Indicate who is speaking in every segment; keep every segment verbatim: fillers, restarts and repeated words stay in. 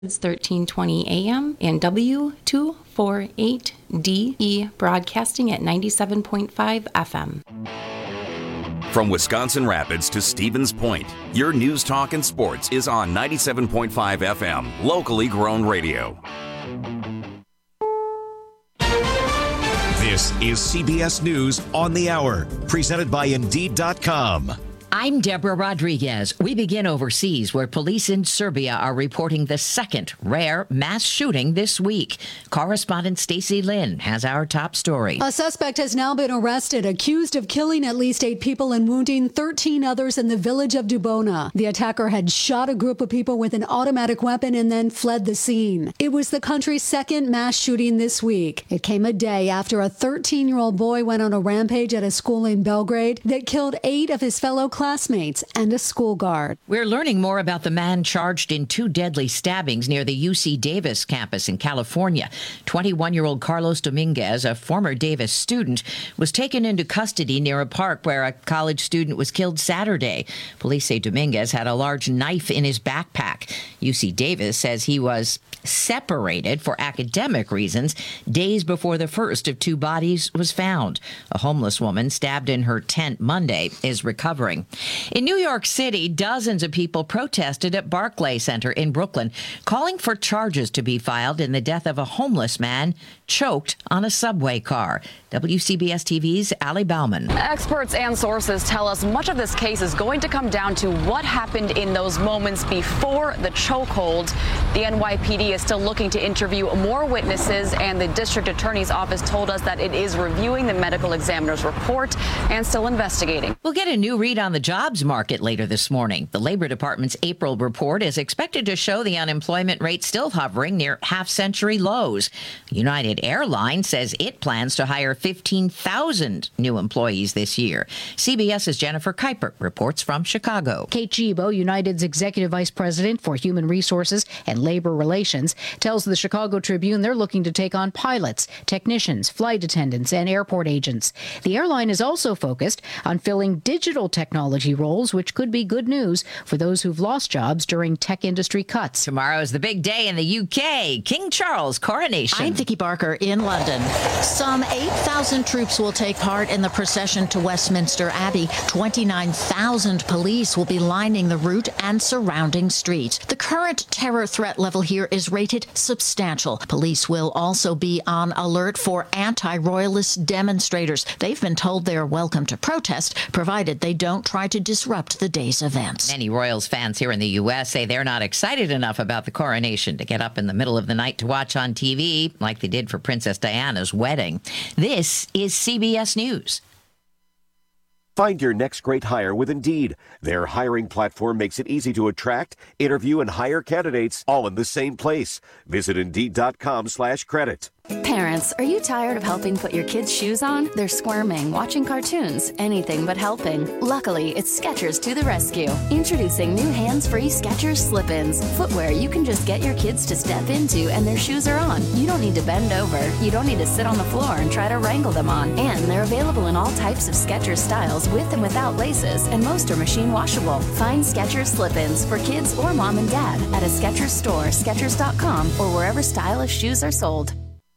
Speaker 1: It's thirteen twenty A M and W two forty-eight D E broadcasting at ninety-seven point five F M.
Speaker 2: From Wisconsin Rapids to Stevens Point, your news, talk, and sports is on ninety-seven point five F M, locally grown radio.
Speaker 3: This is C B S News on the Hour, presented by Indeed dot com.
Speaker 4: I'm Deborah Rodriguez. We begin overseas, where police in Serbia are reporting the second rare mass shooting this week. Correspondent Stacey Lynn has our top story.
Speaker 5: A suspect has now been arrested, accused of killing at least eight people and wounding thirteen others in the village of Dubona. The attacker had shot a group of people with an automatic weapon and then fled the scene. It was the country's second mass shooting this week. It came a day after a thirteen-year-old boy went on a rampage at a school in Belgrade that killed eight of his fellow classmates and a school guard.
Speaker 4: We're learning more about the man charged in two deadly stabbings near the U C Davis campus in California. twenty-one-year-old Carlos Dominguez, a former Davis student, was taken into custody near a park where a college student was killed Saturday. Police say Dominguez had a large knife in his backpack. U C Davis says he was separated for academic reasons days before the first of two bodies was found. A homeless woman stabbed in her tent Monday is recovering. In New York City, dozens of people protested at Barclay Center in Brooklyn, calling for charges to be filed in the death of a homeless man choked on a subway car. W C B S T V's Ali Bauman.
Speaker 6: Experts and sources tell us much of this case is going to come down to what happened in those moments before the chokehold. The N Y P D is still looking to interview more witnesses, and the district attorney's office told us that it is reviewing the medical examiner's report and still investigating.
Speaker 4: We'll get a new read on the jobs market later this morning. The Labor Department's April report is expected to show the unemployment rate still hovering near half-century lows. United Airlines says it plans to hire fifteen thousand new employees this year. CBS's Jennifer Kuiper reports from Chicago.
Speaker 7: Kate Gibo, United's Executive Vice President for Human Resources and Labor Relations, tells the Chicago Tribune they're looking to take on pilots, technicians, flight attendants, and airport agents. The airline is also focused on filling digital technology roles, which could be good news for those who've lost jobs during tech industry cuts.
Speaker 4: Tomorrow's the big day in the U K, King Charles' coronation.
Speaker 8: I'm Vicki Barker in London. Some eight thousand troops will take part in the procession to Westminster Abbey. twenty-nine thousand police will be lining the route and surrounding streets. The current terror threat level here is rated substantial. Police will also be on alert for anti-royalist demonstrators. They've been told they're welcome to protest, provided they don't try to disrupt the day's events.
Speaker 4: Many Royals fans here in the U S say they're not excited enough about the coronation to get up in the middle of the night to watch on T V like they did for Princess Diana's wedding. This is C B S News.
Speaker 9: Find your next great hire with Indeed. Their hiring platform makes it easy to attract, interview, and hire candidates all in the same place. Visit Indeed.com slash credit.
Speaker 10: Parents, are you tired of helping put your kids' shoes on? They're squirming, watching cartoons, anything but helping. Luckily, it's Skechers to the rescue. Introducing new hands-free Skechers slip-ins. Footwear you can just get your kids to step into and their shoes are on. You don't need to bend over. You don't need to sit on the floor and try to wrangle them on. And they're available in all types of Skechers styles with and without laces, and most are machine washable. Find Skechers slip-ins for kids or mom and dad at a Skechers store, Skechers dot com, or wherever stylish shoes are sold.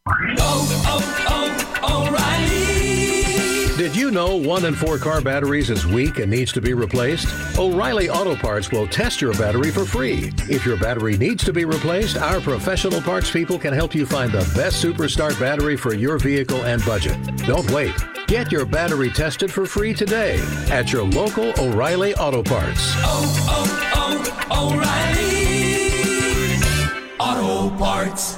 Speaker 11: Oh, oh, oh, O'Reilly! Did you know one in four car batteries is weak and needs to be replaced? O'Reilly Auto Parts will test your battery for free. If your battery needs to be replaced, our professional parts people can help you find the best Superstart battery for your vehicle and budget. Don't wait. Get your battery tested for free today at your local O'Reilly Auto Parts.
Speaker 12: Oh, oh, oh, O'Reilly Auto Parts.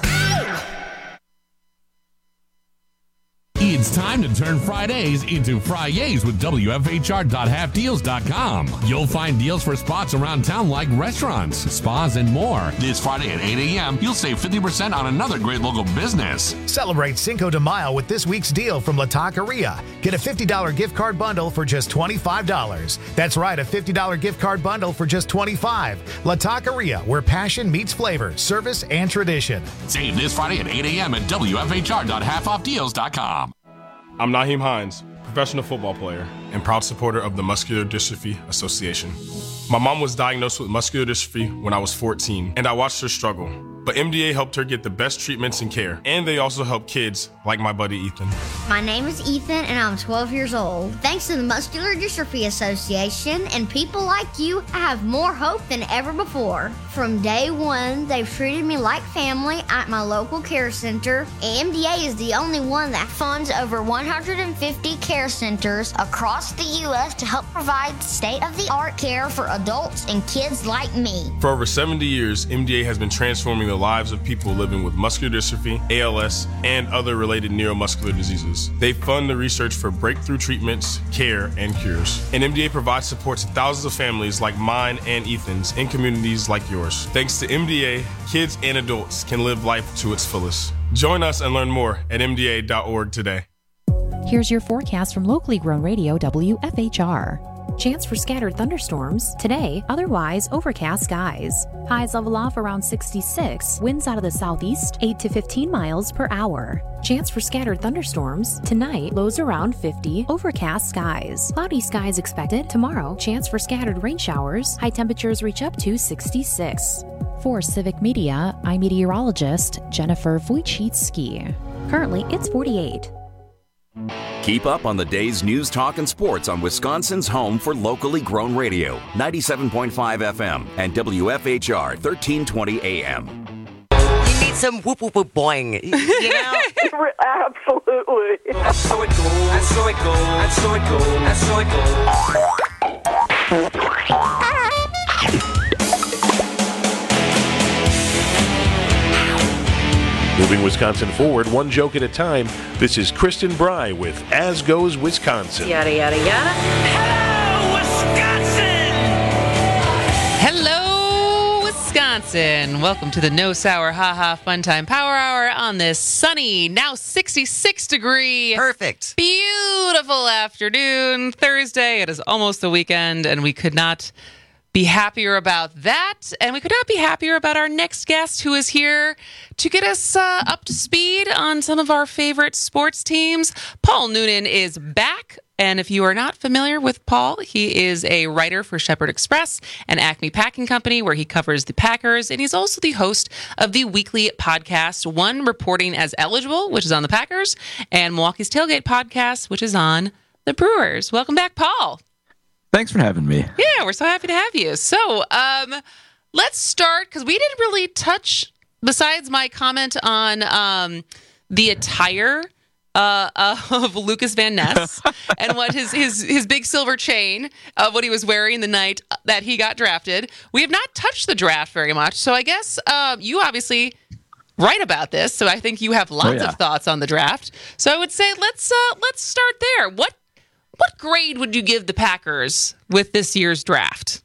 Speaker 13: It's time to turn Fridays into Fridays with W F H R dot half deals dot com. You'll find deals for spots around town like restaurants, spas, and more. This Friday at eight a.m., you'll save fifty percent on another great local business.
Speaker 14: Celebrate Cinco de Mayo with this week's deal from La Taqueria. Get a fifty dollars gift card bundle for just twenty-five dollars. That's right, a fifty dollars gift card bundle for just twenty-five dollars. La Taqueria, where passion meets flavor, service, and tradition.
Speaker 13: Save this Friday at eight a.m. at W F H R dot half off deals dot com.
Speaker 15: I'm Naheem Hines, professional football player and proud supporter of the Muscular Dystrophy Association. My mom was diagnosed with muscular dystrophy when I was fourteen, and I watched her struggle. but M D A helped her get the best treatments and care. And they also help kids like my buddy Ethan.
Speaker 16: My name is Ethan, and I'm twelve years old. Thanks to the Muscular Dystrophy Association and people like you, I have more hope than ever before. From day one, they've treated me like family at my local care center. M D A is the only one that funds over one hundred fifty care centers across the U S to help provide state-of-the-art care for adults and kids like me.
Speaker 15: For over seventy years, M D A has been transforming the lives of people living with muscular dystrophy, A L S, and other related neuromuscular diseases. They fund the research for breakthrough treatments, care, and cures. And M D A provides support to thousands of families like mine and Ethan's in communities like yours. Thanks to M D A, kids and adults can live life to its fullest. Join us and learn more at M D A dot org today.
Speaker 17: Here's your forecast from locally grown radio W F H R. Chance for scattered thunderstorms. Today, otherwise overcast skies. Highs level off around sixty-six. Winds out of the southeast, eight to fifteen miles per hour. Chance for scattered thunderstorms. Tonight, lows around fifty. Overcast skies. Cloudy skies expected. Tomorrow, chance for scattered rain showers. High temperatures reach up to sixty-six. For Civic Media, I'm meteorologist Jennifer Wojcicki. Currently, it's forty-eight.
Speaker 2: Keep up on the day's news, talk, and sports on Wisconsin's home for locally grown radio, ninety-seven point five F M and W F H R thirteen twenty A M.
Speaker 18: You need some whoop whoop whoop boing. You know?
Speaker 19: Absolutely. That's so it goes. That's so it goes. That's so it goes. That's so it goes.
Speaker 20: Moving Wisconsin forward, one joke at a time. This is Kristen Bry with As Goes Wisconsin.
Speaker 21: Yada, yada, yada. Hello, Wisconsin!
Speaker 22: Hello, Wisconsin. Welcome to the No Sour Ha Ha Fun Time Power Hour on this sunny, now sixty-six degree.
Speaker 18: Perfect.
Speaker 22: Beautiful afternoon. Thursday. It is almost the weekend, and we could not be happier about that, and we could not be happier about our next guest, who is here to get us uh, up to speed on some of our favorite sports teams. Paul Noonan is back, and if you are not familiar with Paul, he is a writer for Shepherd Express and Acme Packing Company, where he covers the Packers, and he's also the host of the weekly podcast, One Reporting as Eligible, which is on the Packers, and Milwaukee's Tailgate Podcast, which is on the Brewers. Welcome back, Paul.
Speaker 23: Thanks for having me.
Speaker 22: Yeah, we're so happy to have you. So um, let's start, because we didn't really touch, besides my comment on um, the attire uh, of Lucas Van Ness and what his, his, his big silver chain of what he was wearing the night that he got drafted. We have not touched the draft very much. So I guess uh, you obviously write about this, so I think you have lots oh, yeah. of thoughts on the draft. So I would say let's uh, let's start there. What What grade would you give the Packers with this year's draft?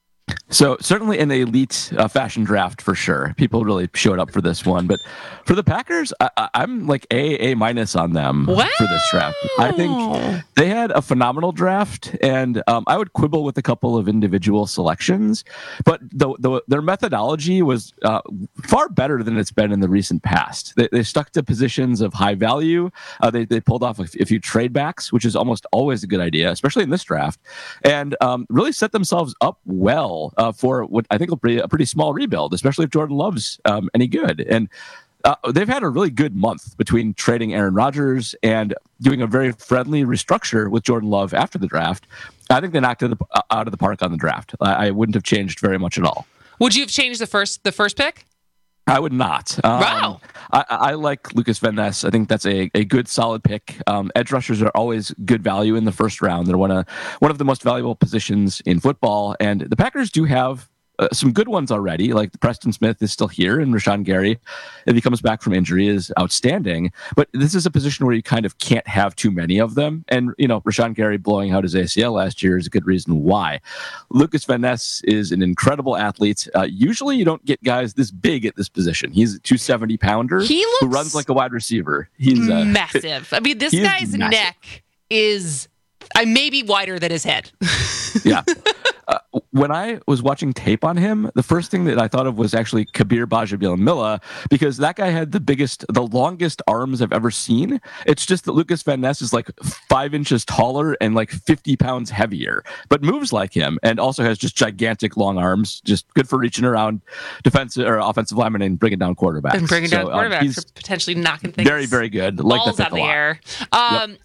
Speaker 23: So certainly an elite uh, fashion draft for sure. People really showed up for this one, but for the Packers, I, I'm like A, A minus on them
Speaker 22: wow.
Speaker 23: for this draft. I think they had a phenomenal draft, and um, I would quibble with a couple of individual selections, but the, the, their methodology was uh, far better than it's been in the recent past. They, they stuck to positions of high value. Uh, they, they pulled off a, f- a few trade backs, which is almost always a good idea, especially in this draft, and um, really set themselves up well uh, for what I think will be a pretty small rebuild, especially if Jordan Love's um, any good. And uh, they've had a really good month between trading Aaron Rodgers and doing a very friendly restructure with Jordan Love after the draft. I think they knocked it out of the park on the draft. I, I wouldn't have changed very much at all.
Speaker 22: Would you have changed the first the first pick?
Speaker 23: I would not. Um,
Speaker 22: wow.
Speaker 23: I, I like Lucas Van Ness. I think that's a, a good, solid pick. Um, edge rushers are always good value in the first round. They're one of, one of the most valuable positions in football. And the Packers do have uh, some good ones already. Like Preston Smith is still here, and Rashawn Gary, if he comes back from injury, is outstanding. But this is a position where you kind of can't have too many of them. And, you know, Rashawn Gary blowing out his A C L last year is a good reason why. Lucas Van Ness is an incredible athlete. Uh, usually you don't get guys this big at this position. He's a two hundred seventy pounder
Speaker 22: he looks
Speaker 23: who runs like a wide receiver. He's uh,
Speaker 22: massive. I mean, this guy's
Speaker 23: massive.
Speaker 22: neck is I'm maybe wider than his head.
Speaker 23: Yeah. Uh, when I was watching tape on him, the first thing that I thought of was actually Kabir Bajabiamila, because that guy had the biggest, the longest arms I've ever seen. It's just that Lucas Van Ness is like five inches taller and like fifty pounds heavier, but moves like him and also has just gigantic long arms, just good for reaching around defensive or offensive linemen and bringing down quarterbacks.
Speaker 22: And bringing down
Speaker 23: so,
Speaker 22: quarterbacks
Speaker 23: um, he's
Speaker 22: or potentially knocking things.
Speaker 23: Very, very good. Like
Speaker 22: balls
Speaker 23: the
Speaker 22: out of the air. Um,
Speaker 23: yep.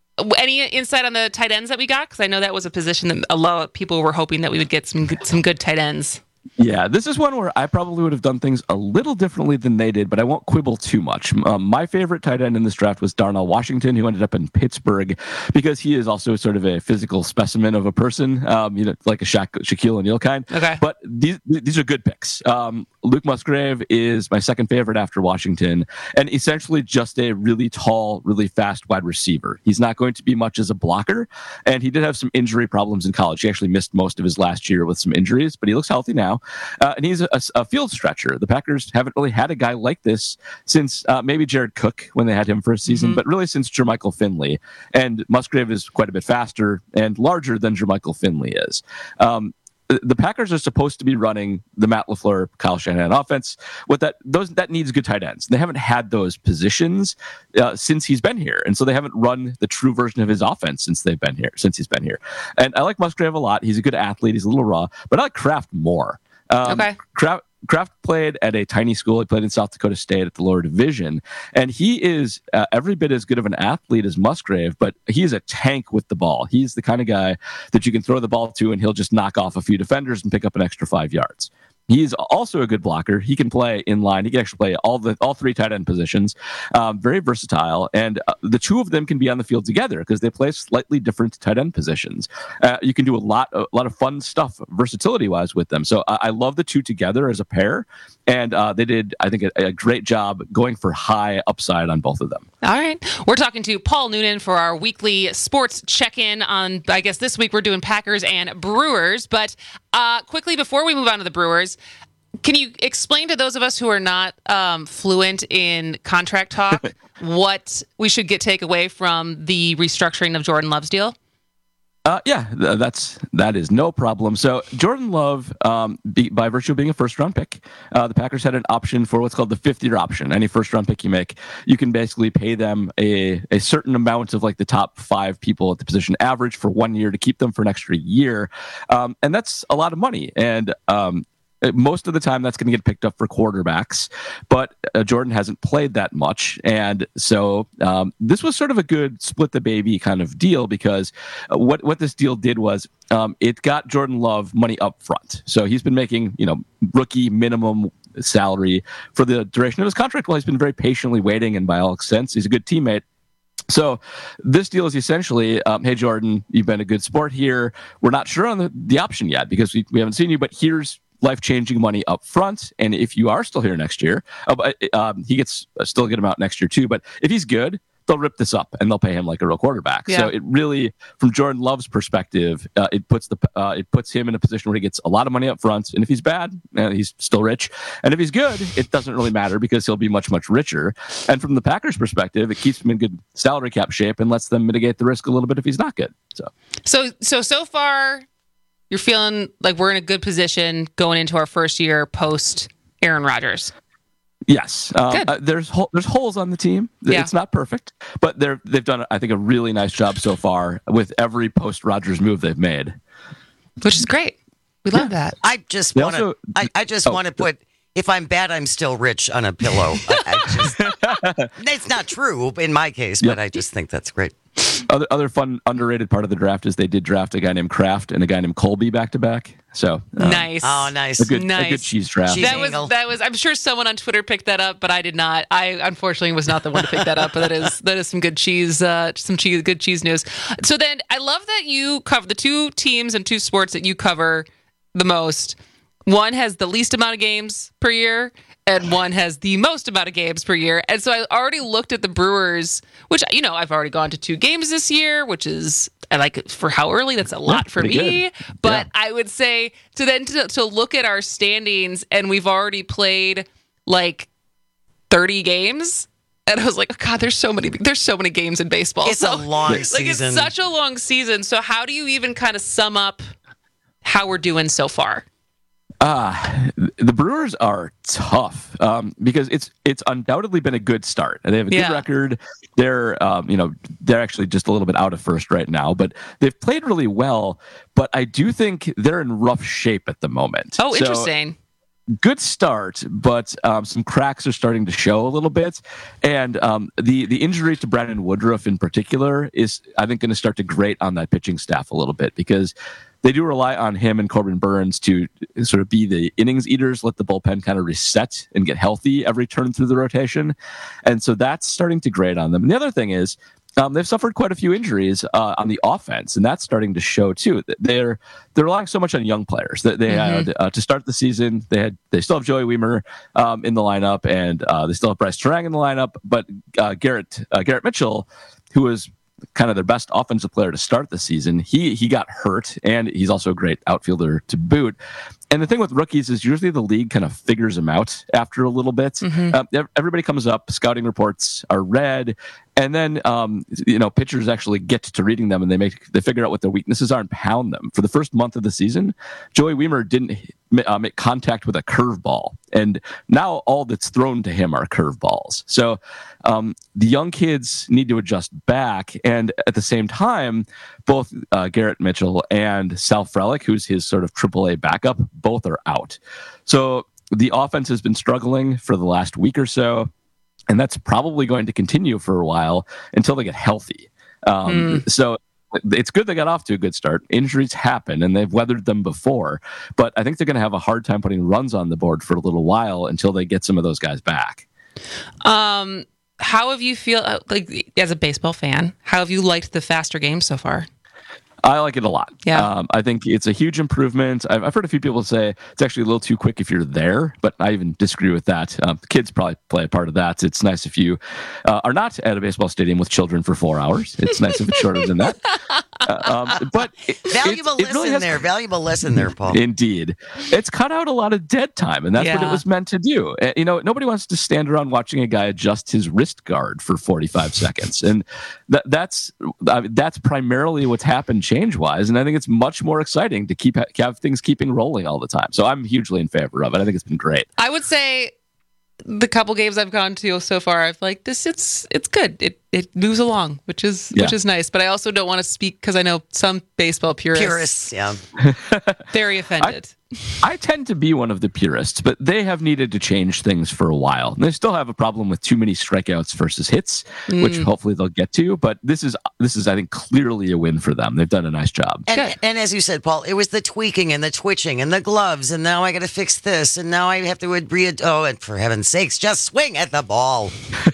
Speaker 22: Any insight on the tight ends that we got? Because I know that was a position that a lot of people were hoping that we would get some good, some good tight ends.
Speaker 23: Yeah, this is one where I probably would have done things a little differently than they did, but I won't quibble too much. Um, my favorite tight end in this draft was Darnell Washington, who ended up in Pittsburgh, because he is also sort of a physical specimen of a person, um, you know, like a Sha- Shaquille O'Neal kind.
Speaker 22: Okay.
Speaker 23: But these these are good picks. Um, Luke Musgrave is my second favorite after Washington, and essentially just a really tall, really fast wide receiver. He's not going to be much as a blocker, and he did have some injury problems in college. He actually missed most of his last year with some injuries, but he looks healthy now. Uh, and he's a, a field stretcher. The Packers haven't really had a guy like this since uh, maybe Jared Cook when they had him for a season, mm-hmm. but really since Jermichael Finley. And Musgrave is quite a bit faster and larger than Jermichael Finley is. Um, the Packers are supposed to be running the Matt LaFleur, Kyle Shanahan offense. What that those that needs good tight ends. They haven't had those positions uh, since he's been here, and so they haven't run the true version of his offense since they've been here. Since he's been here, and I like Musgrave a lot. He's a good athlete. He's a little raw, but I like Kraft more. Um,
Speaker 22: okay.
Speaker 23: Kraft, Kraft played at a tiny school. He played in South Dakota State at the lower division, and he is uh, every bit as good of an athlete as Musgrave, but he's a tank with the ball. He's the kind of guy that you can throw the ball to, and he'll just knock off a few defenders and pick up an extra five yards. He's also a good blocker. He can play in line. He can actually play all the all three tight end positions. Um, very versatile, and uh, the two of them can be on the field together because they play slightly different tight end positions. Uh, you can do a lot, a lot of fun stuff, versatility wise, with them. So I, I love the two together as a pair, and uh, they did, I think, a, a great job going for high upside on both of them.
Speaker 22: All right, we're talking to Paul Noonan for our weekly sports check-in on. I guess this week we're doing Packers and Brewers, but uh, quickly before we move on to the Brewers. Can you explain to those of us who are not um, fluent in contract talk what we should get take away from the restructuring of Jordan Love's deal?
Speaker 23: Uh, yeah, th- that's that is no problem. So Jordan Love, um, be, by virtue of being a first-round pick, uh, the Packers had an option for what's called the fifth-year option. Any first-round pick you make, you can basically pay them a, a certain amount of like the top five people at the position average for one year to keep them for an extra year, um, and that's a lot of money. And um, most of the time, that's going to get picked up for quarterbacks, but uh, Jordan hasn't played that much. And so um, this was sort of a good split the baby kind of deal because uh, what, what this deal did was um, it got Jordan Love money up front. So he's been making, you know, rookie minimum salary for the duration of his contract while he's been very patiently waiting. And by all accounts, he's a good teammate. So this deal is essentially, um, hey, Jordan, you've been a good sport here. We're not sure on the, the option yet because we, we haven't seen you, but here's life-changing money up front. And if you are still here next year, uh, um, he gets uh, still get him out next year too. But if he's good, they'll rip this up and they'll pay him like a real quarterback.
Speaker 22: Yeah.
Speaker 23: So it really, from Jordan Love's perspective, uh, it puts the uh, it puts him in a position where he gets a lot of money up front. And if he's bad, uh, he's still rich. And if he's good, it doesn't really matter because he'll be much, much richer. And from the Packers' perspective, it keeps him in good salary cap shape and lets them mitigate the risk a little bit if he's not good. So,
Speaker 22: so, so, so far, you're feeling like we're in a good position going into our first year post Aaron Rodgers.
Speaker 23: Yes, um,
Speaker 22: Good.
Speaker 23: uh, there's ho- there's holes on the team.
Speaker 22: Yeah.
Speaker 23: It's not perfect, but they're they've done I think a really nice job so far with every post Rodgers move they've made,
Speaker 22: which is great. We love that.
Speaker 18: I just
Speaker 23: They
Speaker 18: want to.
Speaker 23: also-
Speaker 18: I, I just
Speaker 23: Oh,
Speaker 18: want to put. If I'm bad, I'm still rich on a pillow. I, I just, it's not true in my case, but
Speaker 23: Yep.
Speaker 18: I just think that's great.
Speaker 23: Other other fun underrated part of the draft is they did draft a guy named Kraft and a guy named Colby back to back. So um,
Speaker 22: Nice.
Speaker 18: Oh, nice.
Speaker 23: a good
Speaker 22: Nice.
Speaker 23: a good cheese draft.
Speaker 18: Cheese
Speaker 22: That was
Speaker 18: angle.
Speaker 22: that was. I'm sure someone on Twitter picked that up, but I did not. I unfortunately was not the one to pick that up. But that is that is some good cheese, uh, some cheese, good cheese news. So then, I love that you cover the two teams and two sports that you cover the most. One has the least amount of games per year, and one has the most amount of games per year. And so I already looked at the Brewers, which, you know, I've already gone to two games this year, which is, I like it for how early. That's a lot for
Speaker 23: pretty
Speaker 22: me.
Speaker 23: good.
Speaker 22: But
Speaker 23: Yeah.
Speaker 22: I would say to then to, to look at our standings, and we've already played like thirty games. And I was like, oh, God, there's so many there's so many games in baseball.
Speaker 18: It's
Speaker 22: so,
Speaker 18: a long
Speaker 22: like,
Speaker 18: season.
Speaker 22: It's such a long season. So how do you even kind of sum up how we're doing so far?
Speaker 23: Uh, the Brewers are tough um, because it's it's undoubtedly been a good start. And they have a good
Speaker 22: Yeah.
Speaker 23: record. They're um, you know they're actually just a little bit out of first right now, but they've played really well. But I do think they're in rough shape at the moment.
Speaker 22: Oh,
Speaker 23: So,
Speaker 22: interesting.
Speaker 23: good start, but um, some cracks are starting to show a little bit. And um, the the injury to Brandon Woodruff in particular is, I think, going to start to grate on that pitching staff a little bit because they do rely on him and Corbin Burns to sort of be the innings eaters, let the bullpen kind of reset and get healthy every turn through the rotation. And so that's starting to grate on them. And the other thing is, Um, they've suffered quite a few injuries uh, on the offense, and that's starting to show too. They're they're relying so much on young players. That they
Speaker 22: Mm-hmm.
Speaker 23: had uh, to start the season. They had they still have Joey Weimer um, in the lineup, and uh, they still have Bryce Terang in the lineup. But uh, Garrett uh, Garrett Mitchell, who was kind of their best offensive player to start the season, he he got hurt, and he's also a great outfielder to boot. And the thing with rookies is usually the league kind of figures them out after a little bit.
Speaker 22: Mhm.
Speaker 23: Uh, everybody comes up, scouting reports are read, and then um, you know pitchers actually get to reading them, and they make they figure out what their weaknesses are and pound them. For the first month of the season, Joey Weimer didn't uh, make contact with a curveball, and now all that's thrown to him are curveballs. So um, the young kids need to adjust back, and at the same time, both uh, Garrett Mitchell and Sal Frelick, who's his sort of triple A backup, both are out. So the offense has been struggling for the last week or so, and that's probably going to continue for a while until they get healthy. Um,
Speaker 22: Mm.
Speaker 23: So it's good they got off to a good start. Injuries happen, and they've weathered them before, but I think they're going to have a hard time putting runs on the board for a little while until they get some of those guys back.
Speaker 22: Um, how have you feel uh, like as a baseball fan? How have you liked the faster game so far?
Speaker 23: I like it a lot.
Speaker 22: Yeah.
Speaker 23: Um, I think it's a huge improvement. I've, I've heard a few people say it's actually a little too quick if you're there, but I even disagree with that. Um, the kids probably play a part of that. It's nice if you uh, are not at a baseball stadium with children for four hours. It's nice if it's shorter than that. Uh, um, but it,
Speaker 18: Valuable
Speaker 23: it, it
Speaker 18: lesson
Speaker 23: really has,
Speaker 18: there. Valuable lesson there, Paul.
Speaker 23: Indeed. It's cut out a lot of dead time, and that's what it
Speaker 22: Yeah.
Speaker 23: was meant to do. Uh, You know, nobody wants to stand around watching a guy adjust his wrist guard for forty-five seconds. And that, that's I mean, that's primarily what's happened change-wise. And I think it's much more exciting to keep have things keeping rolling all the time. So I'm hugely in favor of it. I think it's been great.
Speaker 22: I would say the couple games I've gone to so far, I've like this. It's it's good. It it moves along, which is
Speaker 23: Yeah.
Speaker 22: which is nice. But I also don't want to speak because I know some baseball purists,
Speaker 18: Purists, yeah.
Speaker 22: very offended.
Speaker 23: I tend to be one of the purists, but they have needed to change things for a while. And they still have a problem with too many strikeouts versus hits, which
Speaker 18: Mm.
Speaker 23: hopefully they'll get to. But this is this is I think clearly a win for them. They've done a nice job.
Speaker 18: And, and as you said, Paul, it was the tweaking and the twitching and the gloves, and now I got to fix this, and now I have to agree. Oh, and for heaven's sakes, just swing at the ball.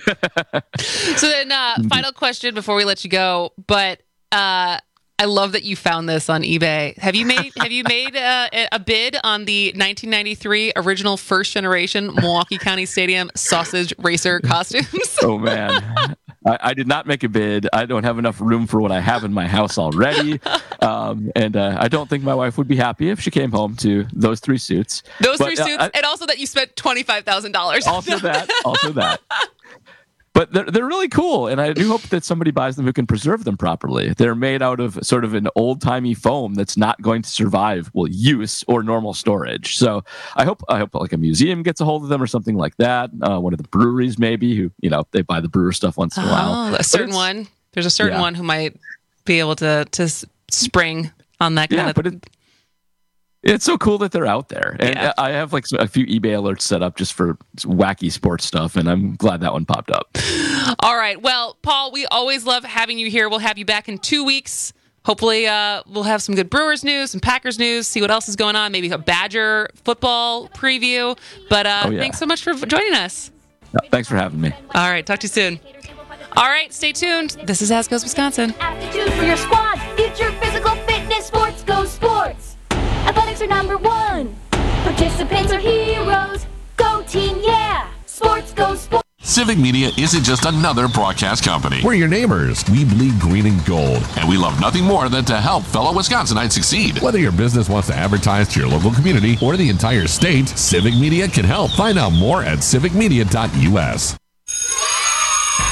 Speaker 22: So then, uh, final question before we let you go. But uh, I love that you found this on eBay. Have you made Have you made uh, a bid on the nineteen ninety-three original first generation Milwaukee County Stadium sausage racer costumes?
Speaker 23: Oh man, I, I did not make a bid. I don't have enough room for what I have in my house already, um, and uh, I don't think my wife would be happy if she came home to those three suits.
Speaker 22: Those
Speaker 23: But,
Speaker 22: three
Speaker 23: uh,
Speaker 22: suits,
Speaker 23: I-
Speaker 22: and also that you spent twenty-five thousand dollars.
Speaker 23: also that, also that. But they're, they're really cool, and I do hope that somebody buys them who can preserve them properly. They're made out of sort of an old-timey foam that's not going to survive, well, use or normal storage. So I hope I hope like a museum gets a hold of them or something like that. Uh, one of the breweries maybe, who, you know, they buy the brewer stuff once in a while.
Speaker 22: Oh, a
Speaker 23: But
Speaker 22: certain
Speaker 23: it's-
Speaker 22: one. There's a certain
Speaker 23: Yeah.
Speaker 22: one who might be able to to s- spring on that kind
Speaker 23: Yeah,
Speaker 22: of.
Speaker 23: but it, it's so cool that they're out there. And
Speaker 22: Yeah.
Speaker 23: I have like a few eBay alerts set up just for wacky sports stuff, and I'm glad that one popped up.
Speaker 22: All right. Well, Paul, we always love having you here. We'll have you back in two weeks. Hopefully, uh, we'll have some good Brewers news, some Packers news, see what else is going on, maybe a Badger football preview. But uh,
Speaker 23: Oh, yeah.
Speaker 22: thanks so much for joining us.
Speaker 23: Uh, Thanks for having me.
Speaker 22: All right. Talk to you soon. All right. Stay tuned. This is As Goes Wisconsin.
Speaker 1: Aptitude for your squad. Future physical fitness. Sports go sports. Athletics are number one. Participants are heroes. Go team, yeah. Sports go sports.
Speaker 13: Civic Media isn't just another broadcast company. We're your neighbors. We bleed green and gold. And we love nothing more than to help fellow Wisconsinites succeed. Whether your business wants to advertise to your local community or the entire state, Civic Media can help. Find out more at civic media dot u s.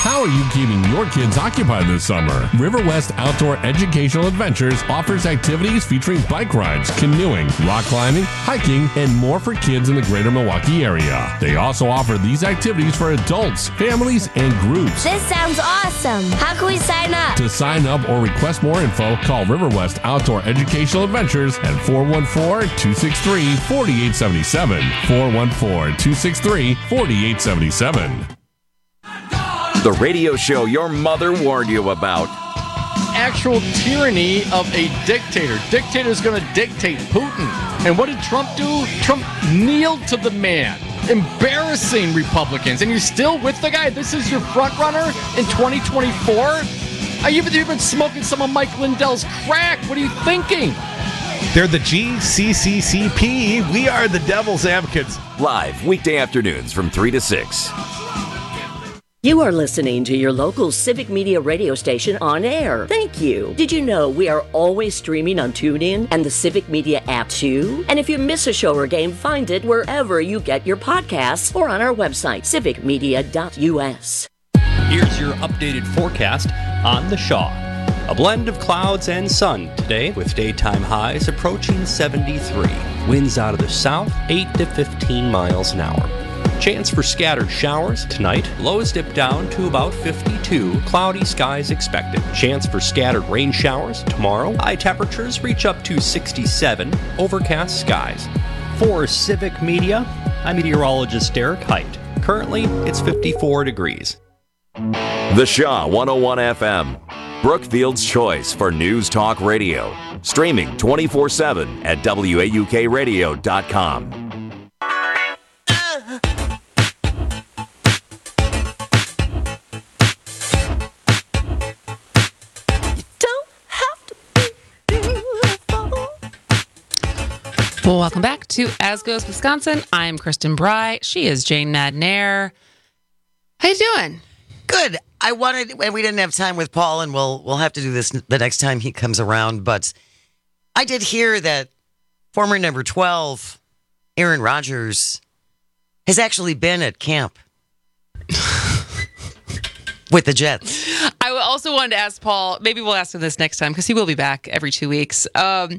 Speaker 13: How are you keeping your kids occupied this summer? River West Outdoor Educational Adventures offers activities featuring bike rides, canoeing, rock climbing, hiking, and more for kids in the greater Milwaukee area. They also offer these activities for adults, families, and groups.
Speaker 1: This sounds awesome. How can we sign up?
Speaker 13: To sign up or request more info, call River West Outdoor Educational Adventures at four one four, two six three, four eight seven seven. four one four, two six three, four eight seven seven.
Speaker 2: The radio show your mother warned you about.
Speaker 3: Actual tyranny of a dictator. Dictator's going to dictate Putin. And what did Trump do? Trump kneeled to the man. Embarrassing Republicans. And you're still with the guy? This is your front runner in twenty twenty-four? Are you you've been smoking some of Mike Lindell's crack. What are you thinking?
Speaker 5: They're the G C C C P. We are the Devil's Advocates.
Speaker 2: Live weekday afternoons from three to six.
Speaker 6: You are listening to your local Civic Media radio station on air. Thank you. Did you know we are always streaming on TuneIn and the Civic Media app too? And if you miss a show or game, find it wherever you get your podcasts or on our website, civic media dot u s.
Speaker 24: Here's your updated forecast on the Shaw. A blend of clouds and sun today with daytime highs approaching seventy-three. Winds out of the south, eight to fifteen miles an hour. Chance for scattered showers tonight. Lows dip down to about fifty-two. Cloudy skies expected. Chance for scattered rain showers tomorrow. High temperatures reach up to sixty-seven. Overcast skies. For Civic Media, I'm meteorologist Derek Height. Currently, it's fifty-four degrees.
Speaker 2: The Shaw one oh one F M. Brookfield's choice for news talk radio. Streaming twenty-four seven at W A U K radio dot com.
Speaker 22: Well, welcome back to As Goes Wisconsin. I'm Kristen Bry. She is Jane Madnair. How you doing?
Speaker 18: Good. I wanted, we didn't have time with Paul, and we'll we'll have to do this the next time he comes around. But I did hear that former number twelve, Aaron Rodgers, has actually been at camp with the Jets.
Speaker 22: I also wanted to ask Paul. Maybe we'll ask him this next time because he will be back every two weeks. Um,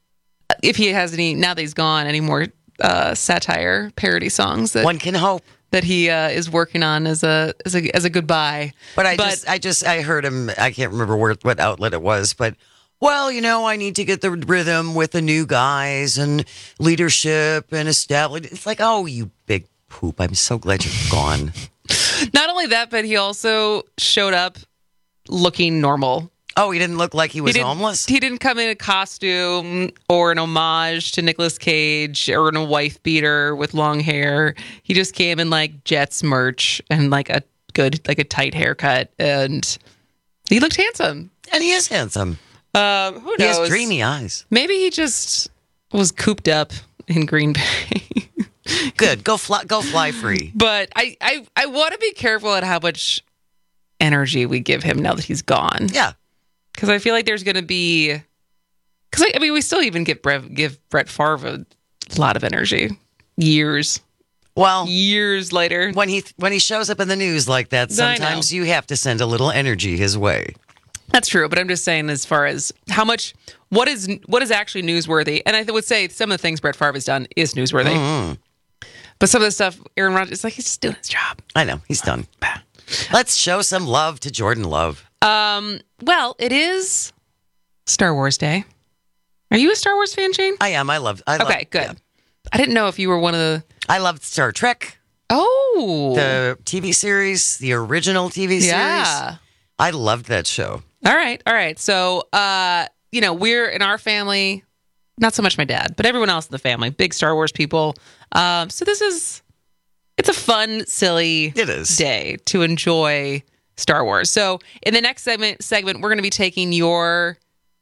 Speaker 22: if he has any, now that he's gone, any more uh, satire parody songs that
Speaker 18: one can hope
Speaker 22: that he uh, is working on as a as a as a goodbye.
Speaker 18: But I but, just I just I heard him. I can't remember where, what outlet it was, but well, you know, I need to get the rhythm with the new guys and leadership and establish. It's like, oh, you big poop! I'm so glad you're gone.
Speaker 22: Not only that, but he also showed up looking normal.
Speaker 18: Oh, he didn't look like he was
Speaker 22: he
Speaker 18: homeless?
Speaker 22: He didn't come in a costume or an homage to Nicolas Cage or in a wife beater with long hair. He just came in like Jets merch and like a good, like a tight haircut. And he looked handsome.
Speaker 18: And he is handsome.
Speaker 22: Um, who knows?
Speaker 18: He has dreamy eyes.
Speaker 22: Maybe he just was cooped up in Green Bay.
Speaker 18: Good. Go fly, go fly free.
Speaker 22: But I, I, I want to be careful at how much energy we give him now that he's gone.
Speaker 18: Yeah.
Speaker 22: Because I feel like there's going to be... Because, I mean, we still even give Brett, give Brett Favre a lot of energy. Years.
Speaker 18: Well...
Speaker 22: Years later.
Speaker 18: When he when he shows up in the news like that, sometimes you have to send a little energy his way.
Speaker 22: That's true, but I'm just saying as far as how much... What is what is actually newsworthy? And I would say some of the things Brett Favre has done is newsworthy. Mm-hmm. But some of the stuff, Aaron Rodgers, is like, he's just doing his job.
Speaker 18: I know. He's done. Let's show some love to Jordan Love.
Speaker 22: Um. Well, it is Star Wars Day. Are you a Star Wars fan, Jane?
Speaker 18: I am. I love. I
Speaker 22: okay,
Speaker 18: love,
Speaker 22: good.
Speaker 18: Yeah.
Speaker 22: I didn't know if you were one of the.
Speaker 18: I loved Star Trek.
Speaker 22: Oh,
Speaker 18: the T V series, the original T V series.
Speaker 22: Yeah,
Speaker 18: I loved that show.
Speaker 22: All right, all right. So, uh, you know, we're in our family. Not so much my dad, but everyone else in the family, big Star Wars people. Um, so this is. It's a fun, silly
Speaker 18: it is.
Speaker 22: day to enjoy Star Wars. So in the next segment, segment we're going to be taking your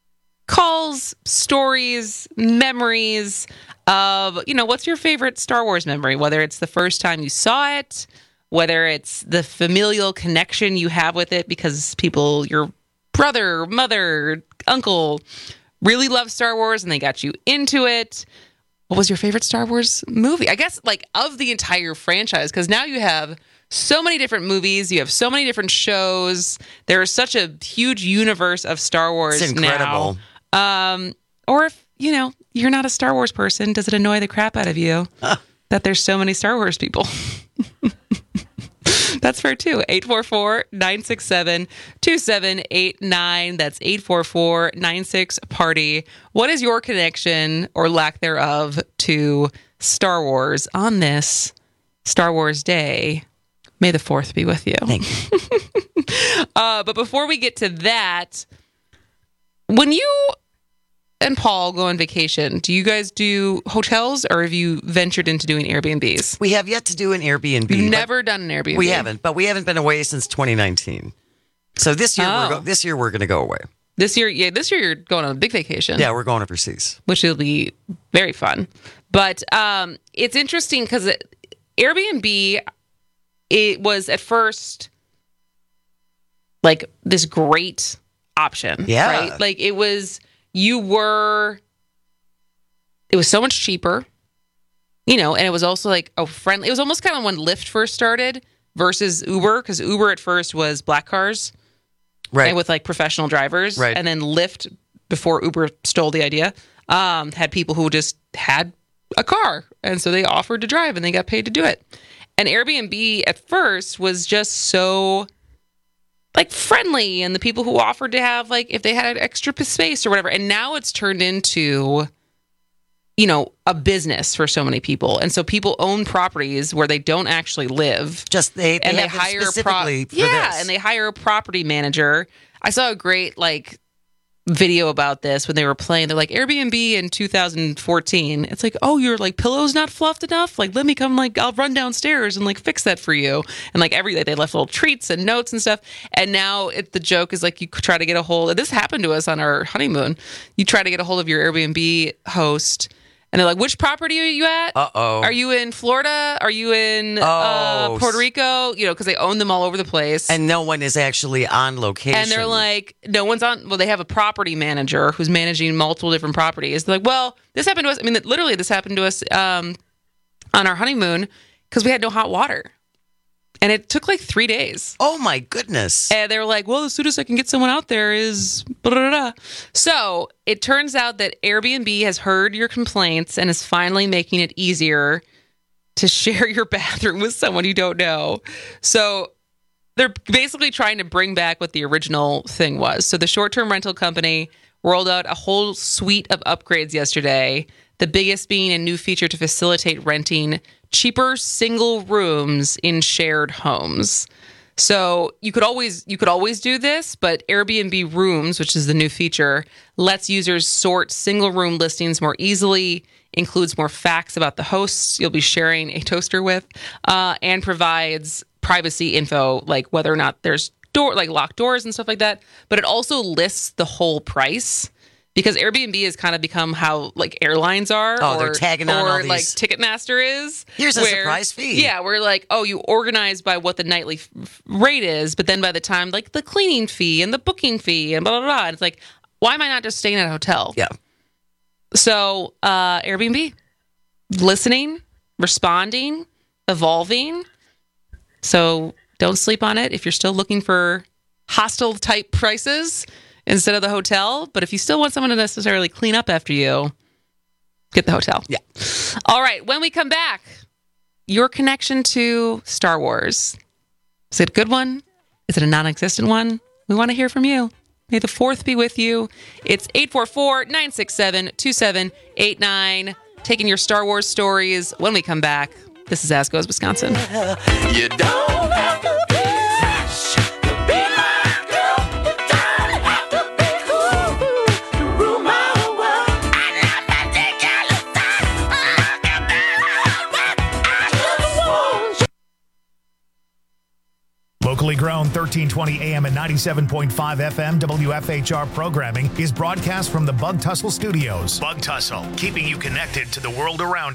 Speaker 22: calls, stories, memories of, you know, what's your favorite Star Wars memory? Whether it's the first time you saw it, whether it's the familial connection you have with it because people, your brother, mother, uncle really love Star Wars and they got you into it. what was your favorite Star Wars movie? I guess like of the entire franchise, because now you have so many different movies, you have so many different shows. There is such a huge universe of Star Wars
Speaker 18: It's incredible.
Speaker 22: now. Um, or if, you know, you're not a Star Wars person, does it annoy the crap out of you that there's so many Star Wars people? That's fair too. eight four four, nine six seven, two seven eight nine. That's eight four four, nine six, party. What is your connection or lack thereof to Star Wars on this Star Wars Day? May the fourth be with you.
Speaker 18: Thank you.
Speaker 22: uh, but before we get to that, when you and Paul go on vacation, do you guys do hotels or have you ventured into doing Airbnbs?
Speaker 18: We have yet to do an Airbnb.
Speaker 22: Never done an Airbnb.
Speaker 18: We haven't, but we haven't been away since twenty nineteen. So this year,
Speaker 22: Oh.
Speaker 18: we're go- this year we're going to go away.
Speaker 22: This year, yeah, this year you're going on a big vacation.
Speaker 18: Yeah, we're going overseas,
Speaker 22: which will be very fun. But um, it's interesting because Airbnb, it was at first like this great option.
Speaker 18: Yeah.
Speaker 22: Right? Like it was, you were, it was so much cheaper, you know, and it was also like a friendly, it was almost kind of when Lyft first started versus Uber, because Uber at first was black cars.
Speaker 18: Right.
Speaker 22: And with like professional drivers.
Speaker 18: Right.
Speaker 22: And then Lyft, before Uber stole the idea, um, had people who just had a car. And so they offered to drive and they got paid to do it. And Airbnb at first was just so like friendly, and the people who offered to have like if they had extra space or whatever. And now it's turned into, you know, a business for so many people. And so people own properties where they don't actually live.
Speaker 18: Just they, they
Speaker 22: and they
Speaker 18: have them
Speaker 22: hire a
Speaker 18: specifically for
Speaker 22: yeah,
Speaker 18: this.
Speaker 22: and they hire a property manager. I saw a great like video about this when they were playing. They're like, Airbnb in two thousand fourteen. It's like, oh, your like pillow's not fluffed enough. Like, let me come. Like, I'll run downstairs and like fix that for you. And like every day they left little treats and notes and stuff. And now it, the joke is like you try to get a hold. This happened to us on our honeymoon. You try to get a hold of your Airbnb host. And they're like, which property are you at?
Speaker 18: Uh-oh.
Speaker 22: Are you in Florida? Are you in
Speaker 18: Oh.
Speaker 22: uh, Puerto Rico? You know, because they own them all over the place.
Speaker 18: And no one is actually on location.
Speaker 22: And they're like, no one's on. Well, they have a property manager who's managing multiple different properties. They're like, well, this happened to us. I mean, literally, this happened to us um, on our honeymoon because we had no hot water. And it took like three days.
Speaker 18: Oh, my goodness.
Speaker 22: And they were like, well, as soon as I can get someone out there is blah, blah, blah. So it turns out that Airbnb has heard your complaints and is finally making it easier to share your bathroom with someone you don't know. So they're basically trying to bring back what the original thing was. So the short-term rental company rolled out a whole suite of upgrades yesterday, the biggest being a new feature to facilitate renting cheaper single rooms in shared homes. So you could always you could always do this, but Airbnb Rooms, which is the new feature, lets users sort single room listings more easily, includes more facts about the hosts you'll be sharing a toaster with, uh, and provides privacy info like whether or not there's door like locked doors and stuff like that. But it also lists the whole price. Because Airbnb has kind of become how like airlines are,
Speaker 18: Oh,
Speaker 22: or,
Speaker 18: they're tagging on
Speaker 22: or
Speaker 18: all these-
Speaker 22: like Ticketmaster is.
Speaker 18: Here's a
Speaker 22: where-
Speaker 18: surprise fee.
Speaker 22: Yeah, we're like, oh, you organize by what the nightly f- rate is, but then by the time like the cleaning fee and the booking fee and blah blah blah, and it's like, why am I not just staying at a hotel?
Speaker 18: Yeah.
Speaker 22: So uh, Airbnb, listening, responding, evolving. So don't sleep on it if you're still looking for hostel type prices instead of the hotel. But if you still want someone to necessarily clean up after you, get the hotel.
Speaker 18: Yeah.
Speaker 22: All right. When we come back, your connection to Star Wars. Is it a good one? Is it a non-existent one? We want to hear from you. May the fourth be with you. It's eight four four, nine six seven, two seven eight nine. Taking your Star Wars stories. When we come back, this is As Goes Wisconsin.
Speaker 12: You don't have to be rich to be my girl. You don't have to be cool to rule my world. I love that thing you look at. I just want.
Speaker 14: Locally grown thirteen twenty A M and ninety-seven point five F M W F H R programming is broadcast from the Bug Tussle Studios. Bug Tussle, keeping you connected to the world around you.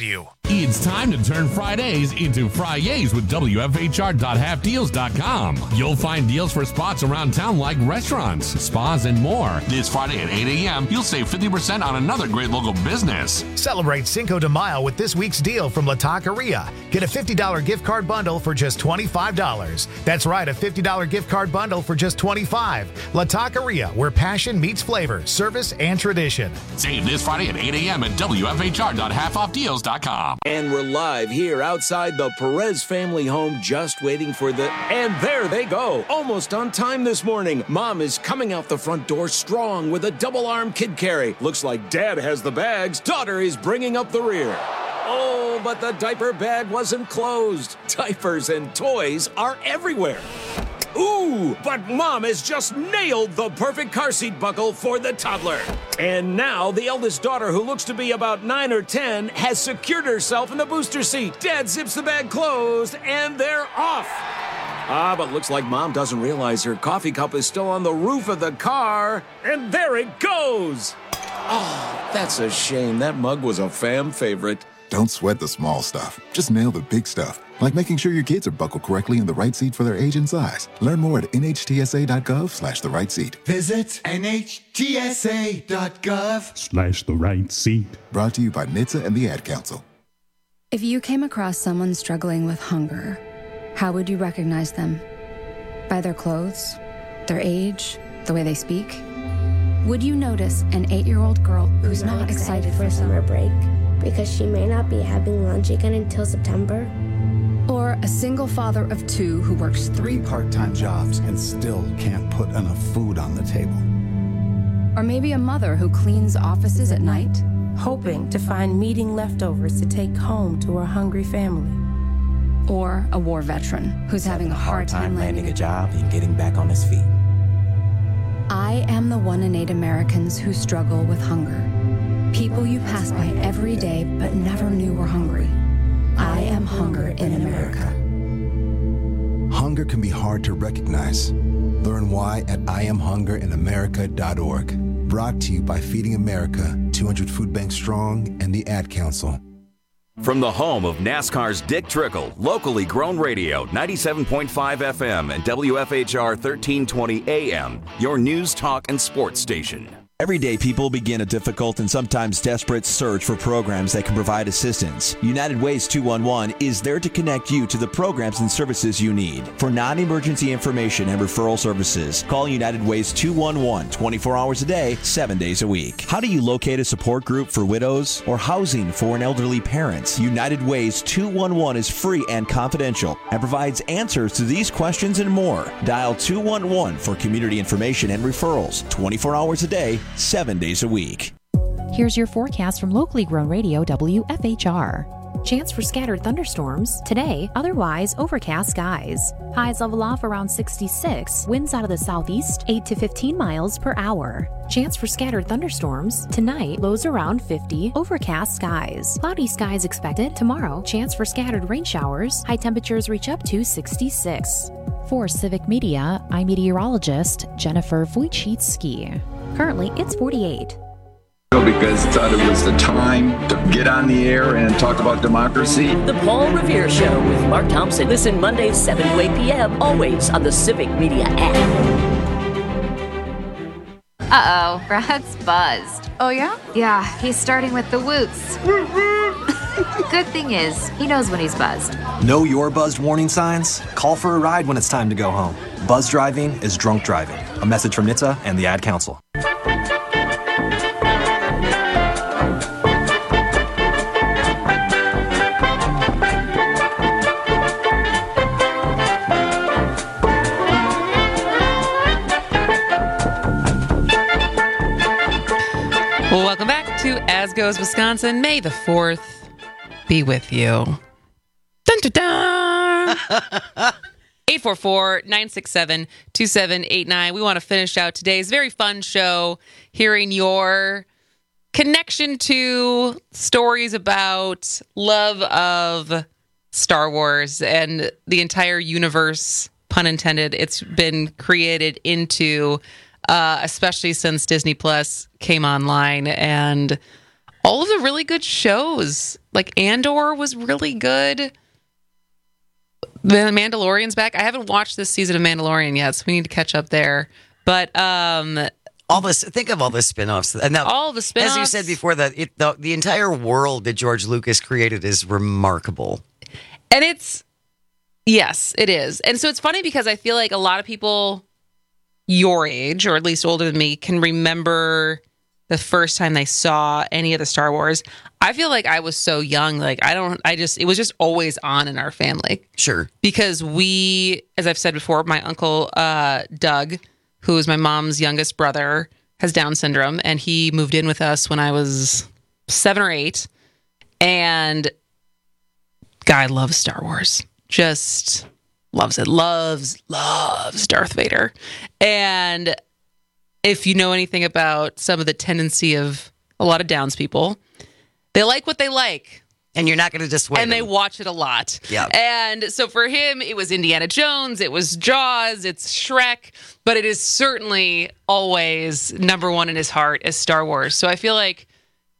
Speaker 13: It's time to turn Fridays into Fridays with W F H R dot half deals dot com. You'll find deals for spots around town like restaurants, spas, and more. This Friday at eight a.m., you'll save fifty percent on another great local business.
Speaker 14: Celebrate Cinco de Mayo with this week's deal from La Taqueria. Get a fifty dollars gift card bundle for just twenty-five dollars. That's right, a fifty dollars gift card bundle for just twenty-five dollars. La Taqueria, where passion meets flavor, service, and tradition.
Speaker 13: Save this Friday at eight a.m. at W F H R dot half off deals dot com.
Speaker 4: And we're live here outside the Perez family home, just waiting for the... And there they go, almost on time this morning. Mom is coming out the front door strong with a double-arm kid carry. Looks like Dad has the bags. Daughter is bringing up the rear. Oh, but the diaper bag wasn't closed. Diapers and toys are everywhere. Ooh, but Mom has just nailed the perfect car seat buckle for the toddler. And now the eldest daughter, who looks to be about nine or ten, has secured herself in the booster seat. Dad zips the bag closed, and they're off. Ah, but looks like Mom doesn't realize her coffee cup is still on the roof of the car. And there it goes. Oh, that's a shame. That mug was a fam favorite.
Speaker 7: Don't sweat the small stuff. Just nail the big stuff, like making sure your kids are buckled correctly in the right seat for their age and size. Learn more at N H T S A dot gov slash the right seat.
Speaker 8: Visit N H T S A dot gov
Speaker 7: Slash the right seat. Brought to you by N H T S A and the Ad Council.
Speaker 9: If you came across someone struggling with hunger, how would you recognize them? By their clothes, their age, the way they speak? Would you notice an eight-year-old girl who's not, not excited for summer break
Speaker 25: because she may not be having lunch again until September?
Speaker 9: Or a single father of two who works three
Speaker 26: part-time jobs and still can't put enough food on the table?
Speaker 9: Or maybe a mother who cleans offices at night,
Speaker 27: hoping to find meeting leftovers to take home to her hungry family.
Speaker 9: Or a war veteran who's having a hard time
Speaker 27: landing a job and getting back on his feet.
Speaker 9: I am the one in eight Americans who struggle with hunger. People you pass by every day but never knew were hungry. I am hunger in America.
Speaker 26: Hunger can be hard to recognize. Learn why at I am hunger in America dot org. Brought to you by Feeding America, two hundred Food Bank Strong, and the Ad Council.
Speaker 2: From the home of NASCAR's Dick Trickle, locally grown radio, ninety-seven point five F M and W F H R thirteen twenty A M, your news, talk, and sports station.
Speaker 28: Everyday people begin a difficult and sometimes desperate search for programs that can provide assistance. United Ways two one one is there to connect you to the programs and services you need. For non-emergency information and referral services, call United Ways two one one twenty-four hours a day, seven days a week. How do you locate a support group for widows or housing for an elderly parent? United Ways two one one is free and confidential and provides answers to these questions and more. Dial two one one for community information and referrals, twenty-four hours a day, seven days a week.
Speaker 17: Here's your forecast from locally grown radio W F H R. Chance for scattered thunderstorms today, otherwise overcast skies. Highs level off around sixty-six, winds out of the southeast eight to fifteen miles per hour. Chance for scattered thunderstorms tonight, lows around fifty, overcast skies. Cloudy skies expected tomorrow, chance for scattered rain showers. High temperatures reach up to sixty-six. For Civic Media, I'm meteorologist Jennifer Wojcicki. Currently, it's forty-eight.
Speaker 29: Because thought it was the time to get on the air and talk about democracy.
Speaker 6: The Paul Revere Show with Mark Thompson. Listen Mondays, seven to eight p.m., always on the Civic Media app.
Speaker 30: Uh-oh, Brad's buzzed.
Speaker 31: Oh, yeah?
Speaker 30: Yeah, he's starting with the whoops. Good thing is, he knows when he's buzzed.
Speaker 32: Know your buzzed warning signs? Call for a ride when it's time to go home. Buzz driving is drunk driving. A message from N H T S A and the Ad Council.
Speaker 22: Well, welcome back to As Goes Wisconsin. May the fourth be with you. Dun, dun, dun. eight four four, nine six seven, two seven eight nine. We want to finish out today's very fun show hearing your connection to stories about love of Star Wars and the entire universe, pun intended, it's been created into, uh, especially since Disney Plus came online, and all of the really good shows. Like Andor was really good. The Mandalorian's back. I haven't watched this season of Mandalorian yet, so we need to catch up there. But um,
Speaker 18: all this, think of all the spin-offs. And now,
Speaker 22: all the spin-offs.
Speaker 18: As you said before, that it, the, the entire world that George Lucas created is remarkable.
Speaker 22: And it's, yes, it is. And so it's funny because I feel like a lot of people your age, or at least older than me, can remember the first time they saw any of the Star Wars. I feel like I was so young, like I don't, I just, it was just always on in our family.
Speaker 18: Sure.
Speaker 22: Because we, as I've said before, my uncle uh, Doug, who is my mom's youngest brother, has Down syndrome, and he moved in with us when I was seven or eight. And guy loves Star Wars. Just loves it. Loves, loves Darth Vader. And if you know anything about some of the tendency of a lot of Downs people, they like what they like.
Speaker 18: And you're not going to dissuade
Speaker 22: And
Speaker 18: them.
Speaker 22: they watch it a lot.
Speaker 18: Yeah.
Speaker 22: And so for him, it was Indiana Jones, it was Jaws, it's Shrek, but it is certainly always number one in his heart is Star Wars. So I feel like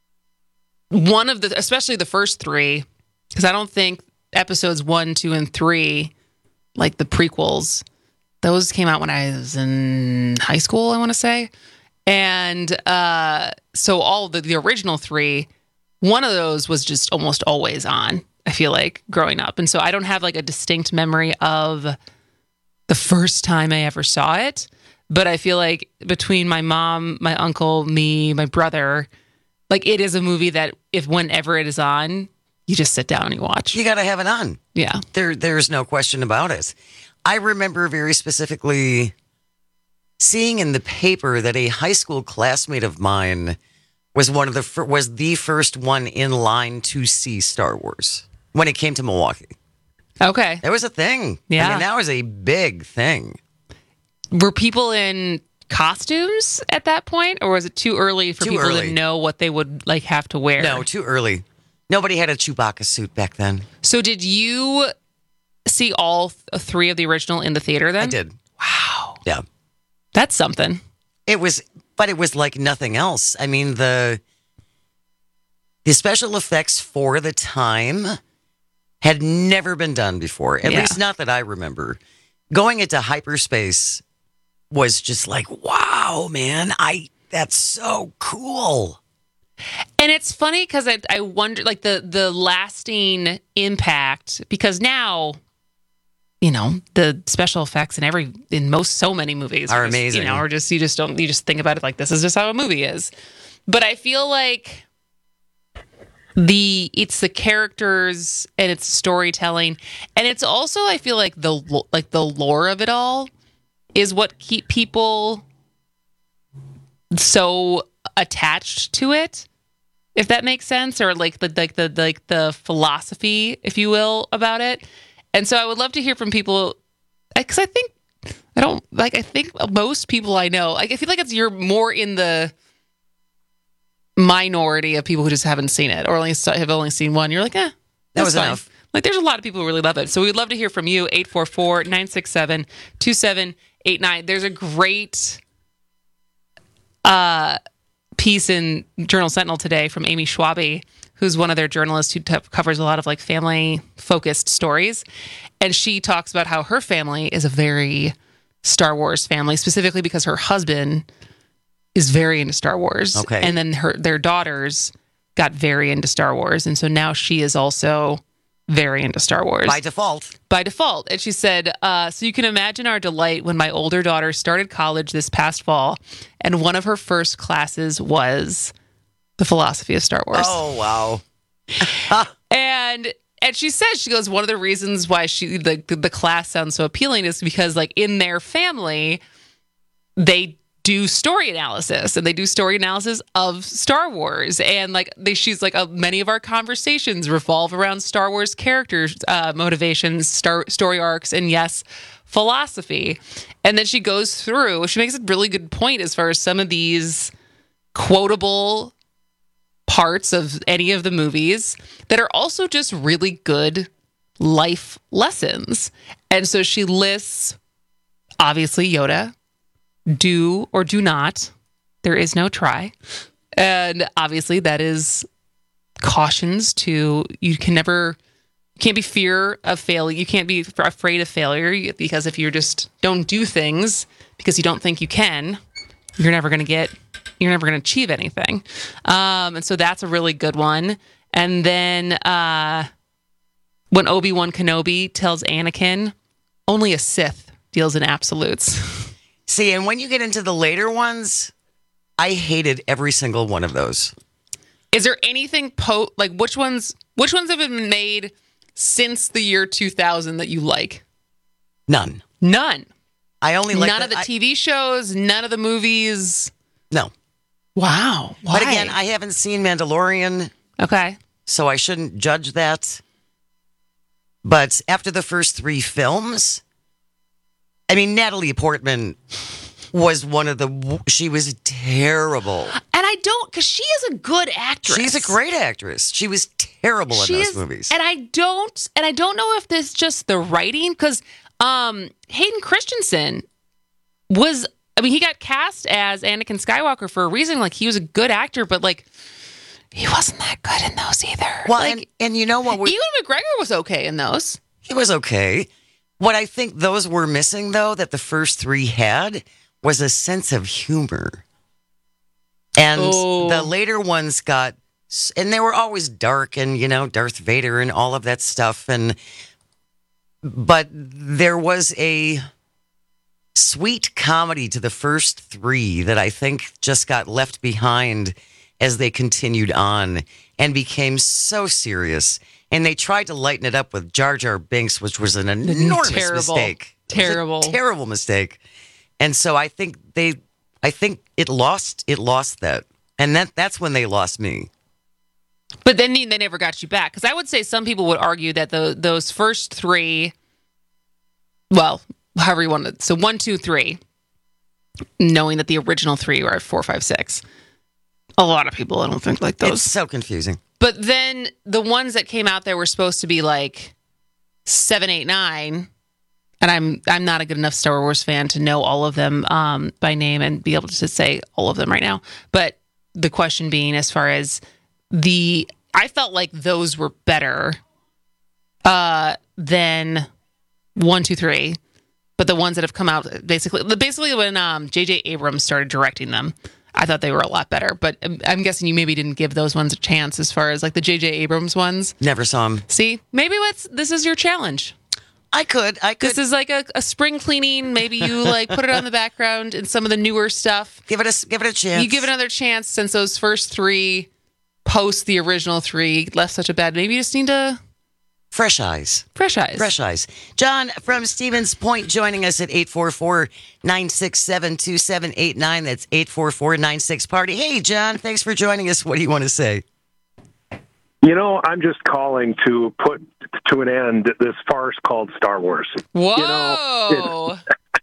Speaker 22: one of the, especially the first three, because I don't think episodes one, two, and three, like the prequels, those came out when I was in high school, I want to say. And uh, so all the, the original three, one of those was just almost always on, I feel like, growing up. And so I don't have like a distinct memory of the first time I ever saw it. But I feel like between my mom, my uncle, me, my brother, like it is a movie that if whenever it is on, you just sit down and you watch.
Speaker 18: You got to have it on.
Speaker 22: Yeah.
Speaker 18: There, there's no question about it. I remember very specifically seeing in the paper that a high school classmate of mine was one of the fir- was the first one in line to see Star Wars when it came to Milwaukee.
Speaker 22: Okay.
Speaker 18: There was a thing.
Speaker 22: Yeah.
Speaker 18: I mean, that was a big thing.
Speaker 22: Were people in costumes at that point, or was it too early for
Speaker 18: Too
Speaker 22: people
Speaker 18: early.
Speaker 22: to know what they would like have to wear?
Speaker 18: No, too early. Nobody had a Chewbacca suit back then.
Speaker 22: So did you see all th- three of the original in the theater then?
Speaker 18: I did.
Speaker 22: Wow.
Speaker 18: Yeah.
Speaker 22: That's something.
Speaker 18: It was, but it was like nothing else. I mean, the the special effects for the time had never been done before. At
Speaker 22: Yeah.
Speaker 18: least not that I remember. Going into hyperspace was just like, wow, man, I that's so cool.
Speaker 22: And it's funny because I, I wonder, like, the, the lasting impact, because now, you know, the special effects in every, in most, so many movies
Speaker 18: Are
Speaker 22: just,
Speaker 18: amazing.
Speaker 22: You know, or just, you just don't, you just think about it like this is just how a movie is. But I feel like the, it's the characters and it's storytelling. And it's also, I feel like the, lo- like the lore of it all is what keep people so attached to it, if that makes sense, or like the like the like the philosophy, if you will, about it. And so I would love to hear from people, because I think I don't like I think most people I know, like I feel like it's you're more in the minority of people who just haven't seen it or only have only seen one. You're like, eh,
Speaker 18: That was
Speaker 22: fine.
Speaker 18: enough.
Speaker 22: Like there's a lot of people who really love it. So we'd love to hear from you. eight four four, nine six seven, two seven eight nine. There's a great uh piece in Journal Sentinel today from Amy Schwabe, who's one of their journalists who t- covers a lot of like family focused stories. And she talks about how her family is a very Star Wars family, specifically because her husband is very into Star Wars.
Speaker 18: Okay.
Speaker 22: And then her, their daughters got very into Star Wars. And so now she is also very into Star Wars.
Speaker 18: By default.
Speaker 22: By default. And she said, uh, so you can imagine our delight when my older daughter started college this past fall, and one of her first classes was the philosophy of Star Wars.
Speaker 18: Oh, wow.
Speaker 22: And and she says, she goes, one of the reasons why she the, the, the class sounds so appealing is because like in their family, they do story analysis and they do story analysis of Star Wars. And like they, she's like, uh, many of our conversations revolve around Star Wars characters, uh, motivations, star, story arcs, and yes, philosophy. And then she goes through, she makes a really good point as far as some of these quotable parts of any of the movies that are also just really good life lessons. And so she lists, obviously, Yoda, do or do not. There is no try. And obviously that is cautions to you can never you can't be fear of failure. You can't be f- afraid of failure because if you just don't do things because you don't think you can, you're never going to get you're never going to achieve anything. Um, and so that's a really good one. And then uh, when Obi-Wan Kenobi tells Anakin, only a Sith deals in absolutes.
Speaker 18: See, and when you get into the later ones, I hated every single one of those.
Speaker 22: Is there anything po like which ones which ones have been made since the year two thousand that you like?
Speaker 18: None.
Speaker 22: None.
Speaker 18: I only like
Speaker 22: none
Speaker 18: the,
Speaker 22: of the
Speaker 18: I,
Speaker 22: T V shows, none of the movies.
Speaker 18: No.
Speaker 22: Wow. Why?
Speaker 18: But again, I haven't seen Mandalorian.
Speaker 22: Okay.
Speaker 18: So I shouldn't judge that. But after the first three films, I mean, Natalie Portman was one of the, she was terrible.
Speaker 22: And I don't, because she is a good actress.
Speaker 18: She's a great actress. She was terrible in
Speaker 22: She
Speaker 18: those
Speaker 22: is-
Speaker 18: movies.
Speaker 22: And I don't, and I don't know if this is just the writing, because um, Hayden Christensen was, I mean, he got cast as Anakin Skywalker for a reason. Like, he was a good actor, but like, he wasn't that good in those either.
Speaker 18: Well,
Speaker 22: like,
Speaker 18: and, and you know what? we
Speaker 22: Ewan McGregor was okay in those.
Speaker 18: He was okay. What I think those were missing, though, that the first three had, was a sense of humor. And
Speaker 22: Oh.
Speaker 18: the later ones got, and they were always dark and, you know, Darth Vader and all of that stuff. And, but there was a sweet comedy to the first three that I think just got left behind as they continued on and became so serious. And they tried to lighten it up with Jar Jar Binks, which was an enormous
Speaker 22: Terrible.
Speaker 18: mistake. It was a
Speaker 22: Terrible.
Speaker 18: terrible mistake. And so I think they, I think it lost, it lost that. And that that's when they lost me.
Speaker 22: But then they they never got you back. Because I would say some people would argue that the those first three, well, however you want to, so one, two, three, knowing that the original three were four, five, six. A lot of people, I don't think, like those.
Speaker 18: It's so confusing.
Speaker 22: But then the ones that came out there were supposed to be like seven, eight, nine. And I'm I'm not a good enough Star Wars fan to know all of them um, by name and be able to say all of them right now. But the question being, as far as the, I felt like those were better uh, than one, two, three. But the ones that have come out, basically, basically when um, J J Abrams started directing them, I thought they were a lot better. But I'm- I'm guessing you maybe didn't give those ones a chance as far as like the J J Abrams ones.
Speaker 18: Never saw them.
Speaker 22: See, maybe let's, this is your challenge.
Speaker 18: I could. I could.
Speaker 22: This is like a, a spring cleaning. Maybe you like put it on the background in some of the newer stuff.
Speaker 18: Give it a give it a chance.
Speaker 22: You give it another chance since those first three, post the original three, left such a bad. Maybe you just need to
Speaker 18: fresh eyes.
Speaker 22: Fresh eyes.
Speaker 18: Fresh eyes. John from Stevens Point joining us at eight four four, nine six seven, two seven eight nine. That's eight four four, nine six party. Hey, John, thanks for joining us. What do you want to say?
Speaker 1: You know, I'm just calling to put to an end this farce called Star Wars.
Speaker 22: Whoa!
Speaker 1: You know,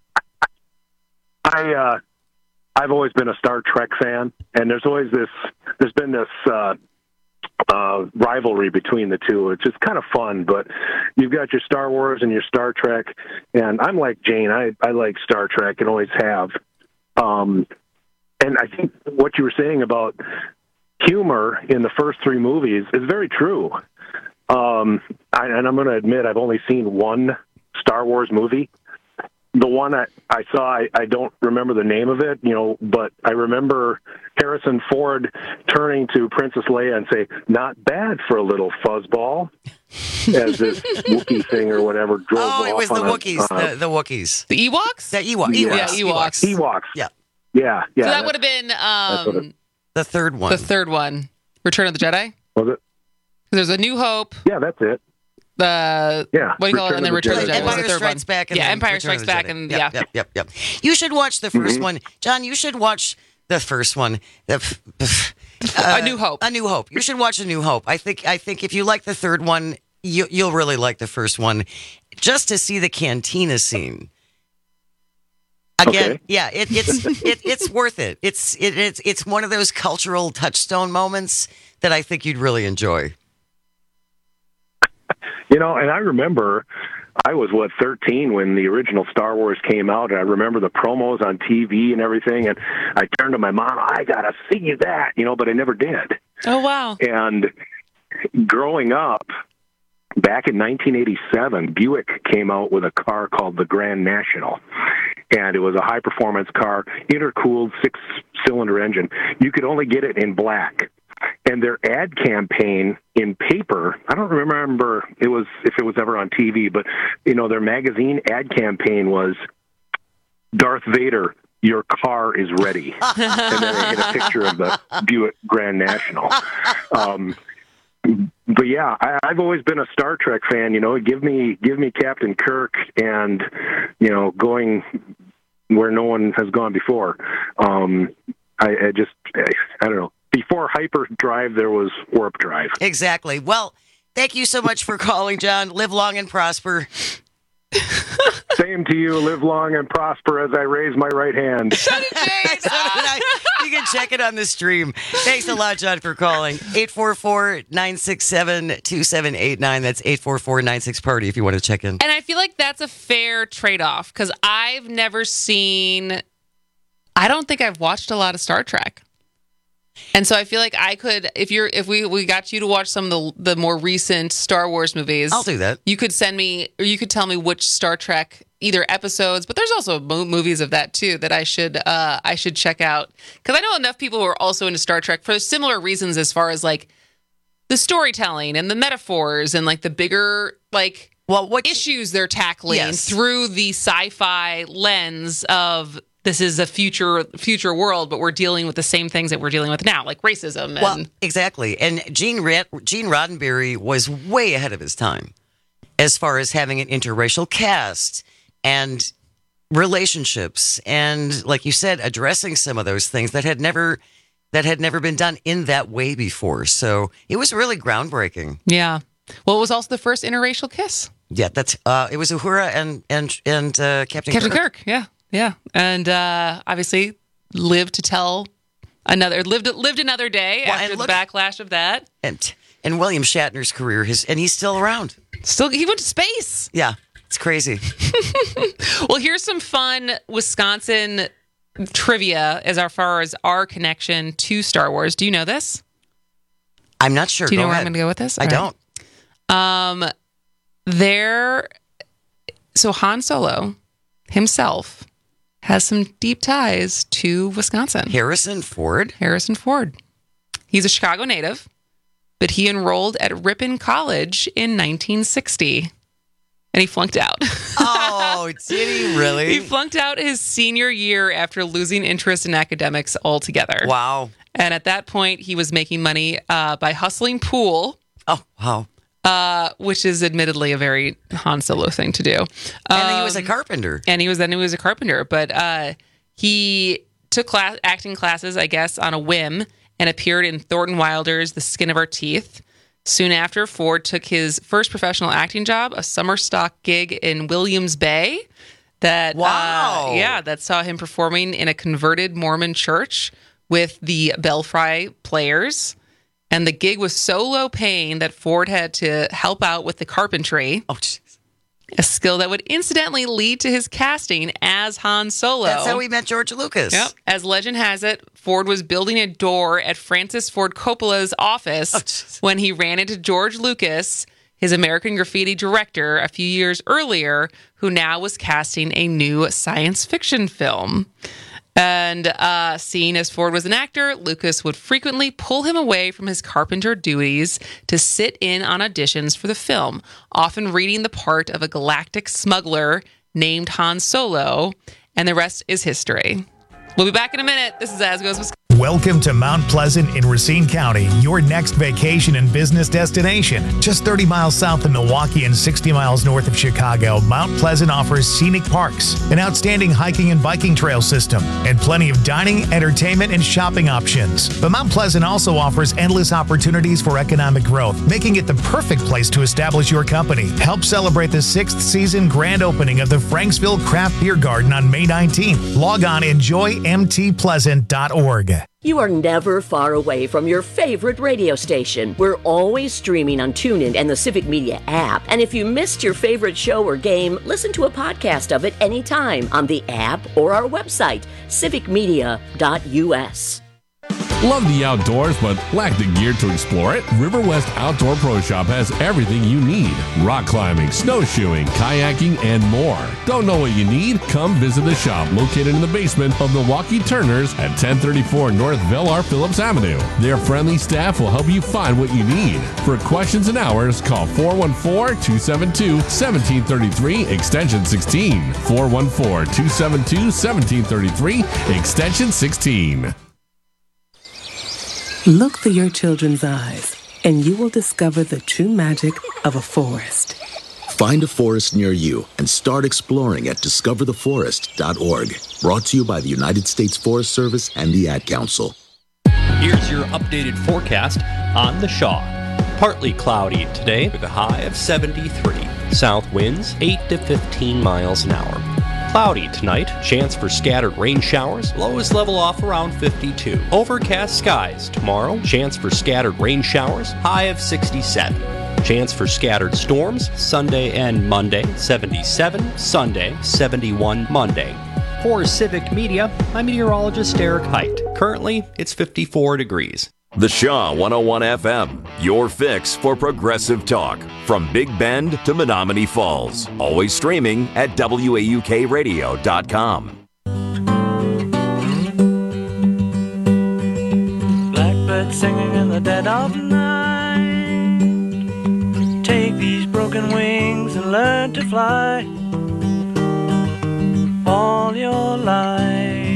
Speaker 1: I uh, I've always been a Star Trek fan, and there's always this. There's been this uh, uh, rivalry between the two. It's just kind of fun, but you've got your Star Wars and your Star Trek, and I'm like Jane. I I like Star Trek and always have. Um, and I think what you were saying about humor in the first three movies is very true. Um, I, and I'm going to admit I've only seen one Star Wars movie. The one I, I saw, I, I don't remember the name of it, you know, but I remember Harrison Ford turning to Princess Leia and say, "Not bad for a little fuzzball," as this Wookiee thing or whatever drove off.
Speaker 18: Oh, it was the
Speaker 1: on a-
Speaker 18: Wookiees.
Speaker 1: uh,
Speaker 18: the, the Wookiees.
Speaker 22: The Ewoks?
Speaker 18: The Ewok,
Speaker 1: Yeah.
Speaker 18: Ewoks.
Speaker 22: Yeah, Ewoks.
Speaker 1: Ewoks.
Speaker 18: Yeah.
Speaker 1: Yeah, yeah.
Speaker 22: so that
Speaker 1: that's-
Speaker 22: would have been
Speaker 1: that's what
Speaker 22: um,
Speaker 1: it-
Speaker 18: The third one.
Speaker 22: the third one, Return of the Jedi.
Speaker 1: Was it?
Speaker 22: There's a New Hope.
Speaker 1: Yeah, that's it.
Speaker 22: The
Speaker 1: Yeah,
Speaker 22: what do you call it?
Speaker 1: Return
Speaker 22: And then
Speaker 1: of the
Speaker 22: Return of the
Speaker 1: Jedi.
Speaker 22: Jedi. was the
Speaker 18: Empire
Speaker 22: third
Speaker 18: Strikes
Speaker 22: one.
Speaker 18: Back. And
Speaker 22: yeah,
Speaker 18: then
Speaker 22: Empire
Speaker 18: Return
Speaker 22: Strikes
Speaker 18: of the
Speaker 22: Back,
Speaker 18: Jedi.
Speaker 22: and
Speaker 18: yep,
Speaker 22: yeah,
Speaker 18: Yep, yep, yep. You should watch the 1st
Speaker 1: Mhm.
Speaker 18: one. John, you should watch the first one. The,
Speaker 22: A New Hope.
Speaker 18: A New Hope. You should watch A New Hope. I think I think if you like the third one, you, you'll really like the first one. Just to see the cantina scene. Again,
Speaker 1: Okay.
Speaker 18: yeah, it, it's it, it's worth it. It's it, it's it's one of those cultural touchstone moments that I think you'd really enjoy.
Speaker 1: You know, and I remember I was, what, thirteen when the original Star Wars came out, and I remember the promos on T V and everything, and I turned to my mom, "I got to see that," you know, but I never did.
Speaker 22: Oh wow!
Speaker 1: And growing up, back in nineteen eighty-seven, Buick came out with a car called the Grand National. And it was a high-performance car, intercooled, six-cylinder engine. You could only get it in black. And their ad campaign in paper, I don't remember it was if it was ever on T V, but, you know, their magazine ad campaign was, Darth Vader, your car is ready. And then they had a picture of the Buick Grand National. Um, but yeah, I, I've always been a Star Trek fan. You know, give me give me Captain Kirk, and you know, going where no one has gone before. Um, I, I just, I, I don't know. Before hyperdrive, there was warp drive.
Speaker 18: Exactly. Well, thank you so much for calling, John. Live long and prosper.
Speaker 1: Same to you. Live long and prosper as I raise my right hand.
Speaker 18: You can check it on the stream. Thanks a lot, John, for calling. eight four four, nine six seven, two seven eight nine. That's eight four four, nine six, party if you want to check in.
Speaker 22: And I feel like that's a fair trade-off because I've never seen... I don't think I've watched a lot of Star Trek. And so I feel like I could, if you're, if we, we got you to watch some of the the more recent Star Wars movies,
Speaker 18: I'll do that.
Speaker 22: You could send me, or you could tell me which Star Trek, either episodes, but there's also mo- movies of that too that I should, uh, I should check out because I know enough people who are also into Star Trek for similar reasons as far as like the storytelling and the metaphors and like the bigger like
Speaker 18: well what
Speaker 22: issues they're tackling
Speaker 18: yes.
Speaker 22: through the sci-fi lens of. This is a future future world, but we're dealing with the same things that we're dealing with now, like racism. And
Speaker 18: well, exactly. And Gene, Rad- Gene Roddenberry was way ahead of his time as far as having an interracial cast and relationships, and like you said, addressing some of those things that had never that had never been done in that way before. So it was really groundbreaking.
Speaker 22: Yeah. Well, it was also the first interracial kiss.
Speaker 18: Yeah, that's uh, it was Uhura and and and uh, Captain
Speaker 22: Captain
Speaker 18: Kirk.
Speaker 22: Kirk. Yeah. Yeah, and uh, obviously lived to tell another lived lived another day
Speaker 18: well,
Speaker 22: after
Speaker 18: look,
Speaker 22: the backlash of that.
Speaker 18: And and William Shatner's career, his and he's still around.
Speaker 22: Still, he went to space.
Speaker 18: Yeah, it's crazy.
Speaker 22: Well, here's some fun Wisconsin trivia as far as our connection to Star Wars. Do you know this?
Speaker 18: I'm not sure.
Speaker 22: Do you
Speaker 18: go
Speaker 22: know where
Speaker 18: ahead.
Speaker 22: I'm going to go with this?
Speaker 18: I
Speaker 22: All
Speaker 18: don't.
Speaker 22: Right. Um, there. So Han Solo himself has some deep ties to Wisconsin.
Speaker 18: Harrison Ford?
Speaker 22: Harrison Ford. He's a Chicago native, but he enrolled at Ripon College in nineteen sixty, and he flunked out.
Speaker 18: Oh, did he really?
Speaker 22: He flunked out his senior year after losing interest in academics altogether.
Speaker 18: Wow.
Speaker 22: And at that point, he was making money uh, by hustling pool.
Speaker 18: Oh, wow.
Speaker 22: Uh, which is admittedly a very Han Solo thing to do. Um,
Speaker 18: and he was a carpenter.
Speaker 22: And he was then he was a carpenter, but uh, he took class, acting classes, I guess, on a whim, and appeared in Thornton Wilder's The Skin of Our Teeth. Soon after, Ford took his first professional acting job, a summer stock gig in Williams Bay. That
Speaker 18: wow,
Speaker 22: uh, yeah, that saw him performing in a converted Mormon church with the Belfry Players. And the gig was so low paying that Ford had to help out with the carpentry.
Speaker 18: Oh, geez.
Speaker 22: A skill that would incidentally lead to his casting as Han Solo.
Speaker 18: That's how we met George Lucas.
Speaker 22: Yep. As legend has it, Ford was building a door at Francis Ford Coppola's office
Speaker 18: oh,
Speaker 22: when he ran into George Lucas, his American Graffiti director, a few years earlier, who now was casting a new science fiction film. And uh, seeing as Ford was an actor, Lucas would frequently pull him away from his carpenter duties to sit in on auditions for the film, often reading the part of a galactic smuggler named Han Solo, and the rest is history. We'll be back in a minute. This is As Goes Wisconsin.
Speaker 14: Welcome to Mount Pleasant in Racine County, your next vacation and business destination. Just thirty miles south of Milwaukee and sixty miles north of Chicago, Mount Pleasant offers scenic parks, an outstanding hiking and biking trail system, and plenty of dining, entertainment, and shopping options. But Mount Pleasant also offers endless opportunities for economic growth, making it the perfect place to establish your company. Help celebrate the sixth season grand opening of the Franksville Craft Beer Garden on May nineteenth. Log on enjoy m t pleasant dot org.
Speaker 6: You are never far away from your favorite radio station. We're always streaming on TuneIn and the Civic Media app. And if you missed your favorite show or game, listen to a podcast of it anytime on the app or our website, civic media dot u s.
Speaker 13: Love the outdoors but lack the gear to explore it? River West Outdoor Pro Shop has everything you need. Rock climbing, snowshoeing, kayaking, and more. Don't know what you need? Come visit the shop located in the basement of Milwaukee Turners at ten thirty-four North Velar Phillips Avenue. Their friendly staff will help you find what you need. For questions and hours, call four one four, two seven two, one seven three three, extension sixteen. four one four, two seven two, one seven three three, extension sixteen.
Speaker 3: Look through your children's eyes, and you will discover the true magic of a forest.
Speaker 5: Find a forest near you and start exploring at discover the forest dot org. Brought to you by the United States Forest Service and the Ad Council.
Speaker 10: Here's your updated forecast on the Shaw. Partly cloudy today with a high of seventy-three. South winds eight to fifteen miles an hour. Cloudy tonight, chance for scattered rain showers, lowest level off around fifty-two. Overcast skies tomorrow, chance for scattered rain showers, high of sixty-seven. Chance for scattered storms Sunday and Monday, seventy-seven, Sunday, seventy-one Monday. For Civic Media, I'm meteorologist Derek Height. Currently, it's fifty-four degrees.
Speaker 2: The Shaw one oh one F M, your fix for progressive talk. From Big Bend to Menominee Falls. Always streaming at W A U K radio dot com.
Speaker 11: Blackbird singing in the dead of night. Take these broken wings and learn to fly. All your life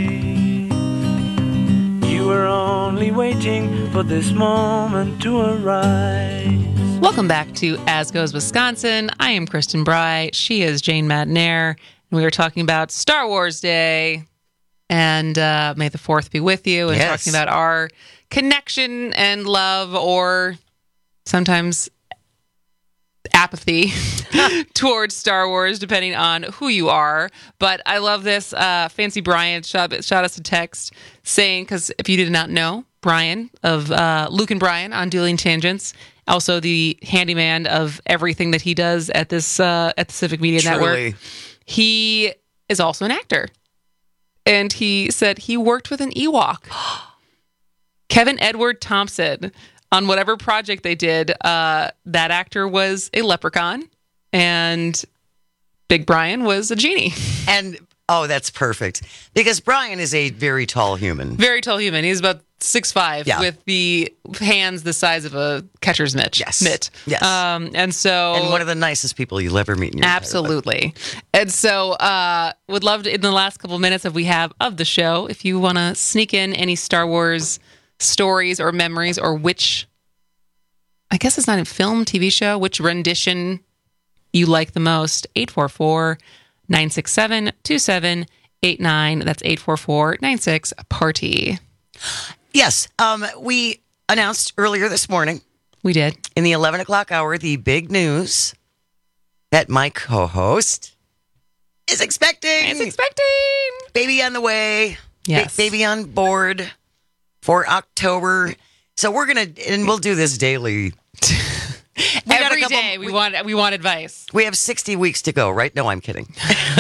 Speaker 11: you were only waiting for this moment to arise.
Speaker 22: Welcome back to As Goes Wisconsin. I am Kristen Bry. She is Jane Madnair. And we are talking about Star Wars Day. And uh, may the fourth be with you. And
Speaker 18: Yes.
Speaker 22: talking about our connection and love, or sometimes apathy towards Star Wars, depending on who you are. But I love this. Uh, Fancy Brian shot, shot us a text saying, because if you did not know, Brian of uh, Luke and Brian on Dueling Tangents, also the handyman of everything that he does at this uh, at the Civic Media
Speaker 18: Truly.
Speaker 22: Network. He is also an actor, and he said he worked with an Ewok, Kevin Edward Thompson, on whatever project they did. Uh, that actor was a leprechaun, and Big Brian was a genie.
Speaker 18: And oh, that's perfect, because Brian is a very tall human.
Speaker 22: Very tall human. He's about six five
Speaker 18: Yeah.
Speaker 22: with the hands the size of a catcher's mitt.
Speaker 18: Yes.
Speaker 22: Mitt.
Speaker 18: Yes.
Speaker 22: Um, and so...
Speaker 18: And one of the nicest people you'll ever meet in your entire life.
Speaker 22: Absolutely. And so uh, would love to, in the last couple minutes that we have of the show, if you want to sneak in any Star Wars stories or memories, or which, I guess it's not a film, T V show, which rendition you like the most, eight four four, nine six seven, two seven eight nine. That's eight four four, nine six, party.
Speaker 18: Yes. Um, we announced earlier this morning.
Speaker 22: We did.
Speaker 18: In the eleven o'clock hour, the big news that my co-host is expecting.
Speaker 22: Is expecting.
Speaker 18: Baby on the way.
Speaker 22: Yes.
Speaker 18: Ba- baby on board for October. So we're going to, and we'll do this daily. We got a
Speaker 22: Every
Speaker 18: couple-
Speaker 22: day we want we want advice.
Speaker 18: We have sixty weeks to go, right? No, I'm kidding.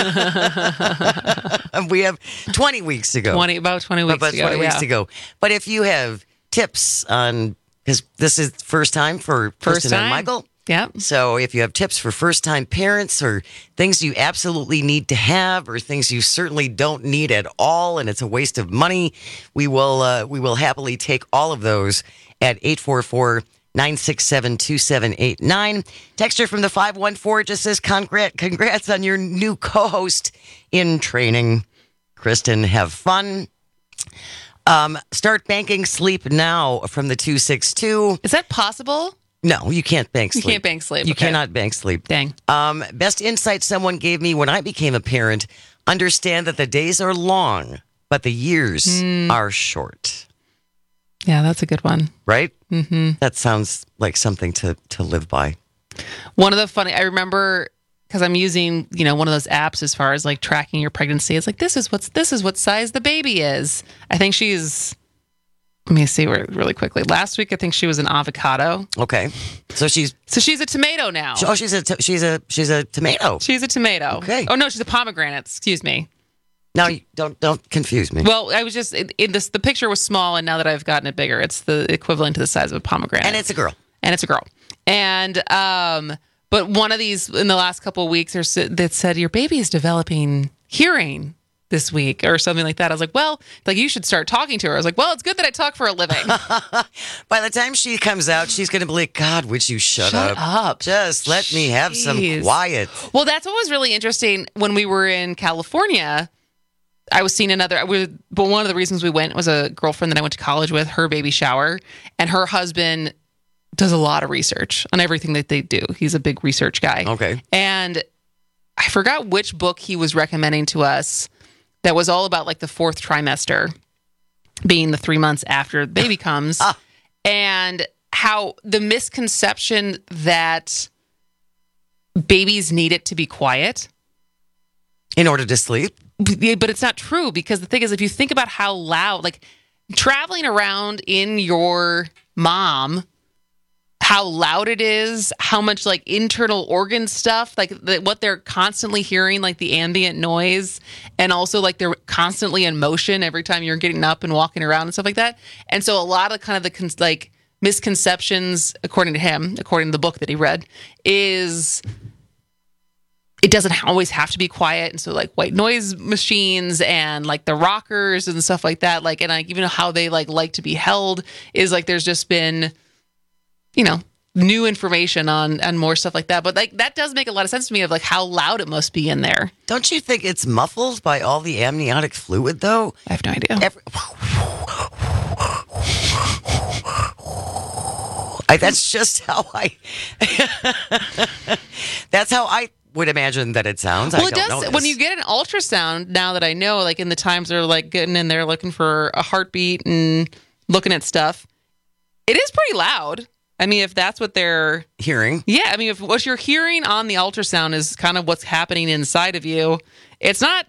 Speaker 18: We have twenty weeks to go.
Speaker 22: twenty about twenty weeks
Speaker 18: about
Speaker 22: to go.
Speaker 18: twenty weeks
Speaker 22: yeah.
Speaker 18: to go. But if you have tips on, because this is first time for
Speaker 22: First
Speaker 18: Kristen
Speaker 22: time.
Speaker 18: and Michael.
Speaker 22: Yep.
Speaker 18: So if you have tips for first time parents, or things you absolutely need to have, or things you certainly don't need at all, and it's a waste of money, we will uh, we will happily take all of those at eight four four, nine six seven, two seven eight nine. Texter from the five one four just says, Congrat- congrats on your new co-host in training. Kristen, have fun. Um, start banking sleep now from the two six two.
Speaker 22: Is that possible?
Speaker 18: No, you can't bank
Speaker 22: You
Speaker 18: sleep.
Speaker 22: can't bank sleep.
Speaker 18: You
Speaker 22: okay.
Speaker 18: cannot bank sleep.
Speaker 22: Dang.
Speaker 18: Um, best insight someone gave me when I became a parent: understand that the days are long, but the years
Speaker 22: Mm.
Speaker 18: are short.
Speaker 22: Yeah, that's a good one.
Speaker 18: Right?
Speaker 22: Mm-hmm.
Speaker 18: That sounds like something to, to live by.
Speaker 22: One of the funny, I remember, because I'm using, you know, one of those apps as far as like tracking your pregnancy. It's like, this is what's this is what size the baby is. I think she's. Let me see re- really quickly. Last week, I think she was an avocado.
Speaker 18: Okay, so she's
Speaker 22: so she's a tomato now.
Speaker 18: Oh, she's a t- she's a she's a tomato.
Speaker 22: She's a tomato.
Speaker 18: Okay.
Speaker 22: Oh no, she's a pomegranate. Excuse me.
Speaker 18: Now, don't don't confuse me.
Speaker 22: Well, I was just in, in this. The picture was small, and now that I've gotten it bigger, it's the equivalent to the size of a pomegranate.
Speaker 18: And it's a girl.
Speaker 22: And it's a girl. And um, but one of these in the last couple of weeks, there's that said your baby is developing hearing this week or something like that. I was like, well, like you should start talking to her. I was like, well, it's good that I talk for a living.
Speaker 18: By the time she comes out, she's going to be like, God, would you shut,
Speaker 22: Shut
Speaker 18: up?
Speaker 22: up.
Speaker 18: Just let me have
Speaker 22: Jeez.
Speaker 18: some quiet.
Speaker 22: Well, that's what was really interesting when we were in California. I was seeing another, but one of the reasons we went was a girlfriend that I went to college with, her baby shower, and her husband does a lot of research on everything that they do. He's a big research guy.
Speaker 18: Okay.
Speaker 22: And I forgot which book he was recommending to us that was all about like the fourth trimester being the three months after the baby comes
Speaker 18: ah.
Speaker 22: and how the misconception that babies need it to be quiet
Speaker 18: in order to sleep.
Speaker 22: But it's not true, because the thing is, if you think about how loud, like traveling around in your mom, how loud it is, how much like internal organ stuff, like the, what they're constantly hearing, like the ambient noise, and also like they're constantly in motion every time you're getting up and walking around and stuff like that. And so a lot of kind of the con- like misconceptions, according to him, according to the book that he read, is it doesn't always have to be quiet. And so like white noise machines and like the rockers and stuff like that, like, and like even how they like like to be held is like there's just been, you know, new information on and more stuff like that. But like that does make a lot of sense to me of like how loud it must be in there.
Speaker 18: Don't you think it's muffled by all the amniotic fluid though?
Speaker 22: I have no idea.
Speaker 18: Every- I, that's just how I that's how I would imagine that it sounds.
Speaker 22: Well,
Speaker 18: I
Speaker 22: it
Speaker 18: don't
Speaker 22: does
Speaker 18: know
Speaker 22: when
Speaker 18: this.
Speaker 22: you get an ultrasound. Now that I know, like in the times they're like getting in there looking for a heartbeat and looking at stuff, it is pretty loud. I mean, if that's what they're
Speaker 18: hearing,
Speaker 22: yeah. I mean, if what you're hearing on the ultrasound is kind of what's happening inside of you, it's not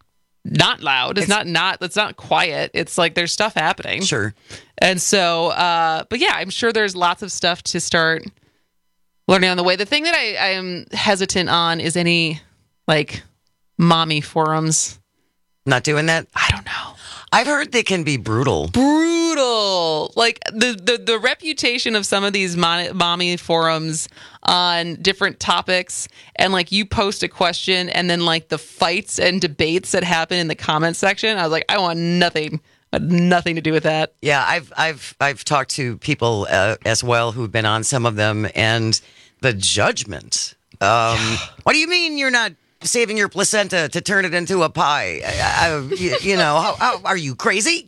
Speaker 22: not loud. It's, it's not not. It's not quiet. It's like there's stuff happening.
Speaker 18: Sure.
Speaker 22: And so, uh, but yeah, I'm sure there's lots of stuff to start learning on the way. The thing that I, I am hesitant on is any like mommy forums.
Speaker 18: Not doing that?
Speaker 22: I don't know.
Speaker 18: I've heard they can be brutal.
Speaker 22: Brutal. Like the, the, the reputation of some of these mon- mommy forums on different topics, and like you post a question and then like the fights and debates that happen in the comment section. I was like, I want nothing. Nothing to do with that.
Speaker 18: Yeah, I've I've I've talked to people uh, as well who've been on some of them, and the judgment. Um, what do you mean you're not saving your placenta to turn it into a pie? I, I, you, you know, how, how, are you crazy?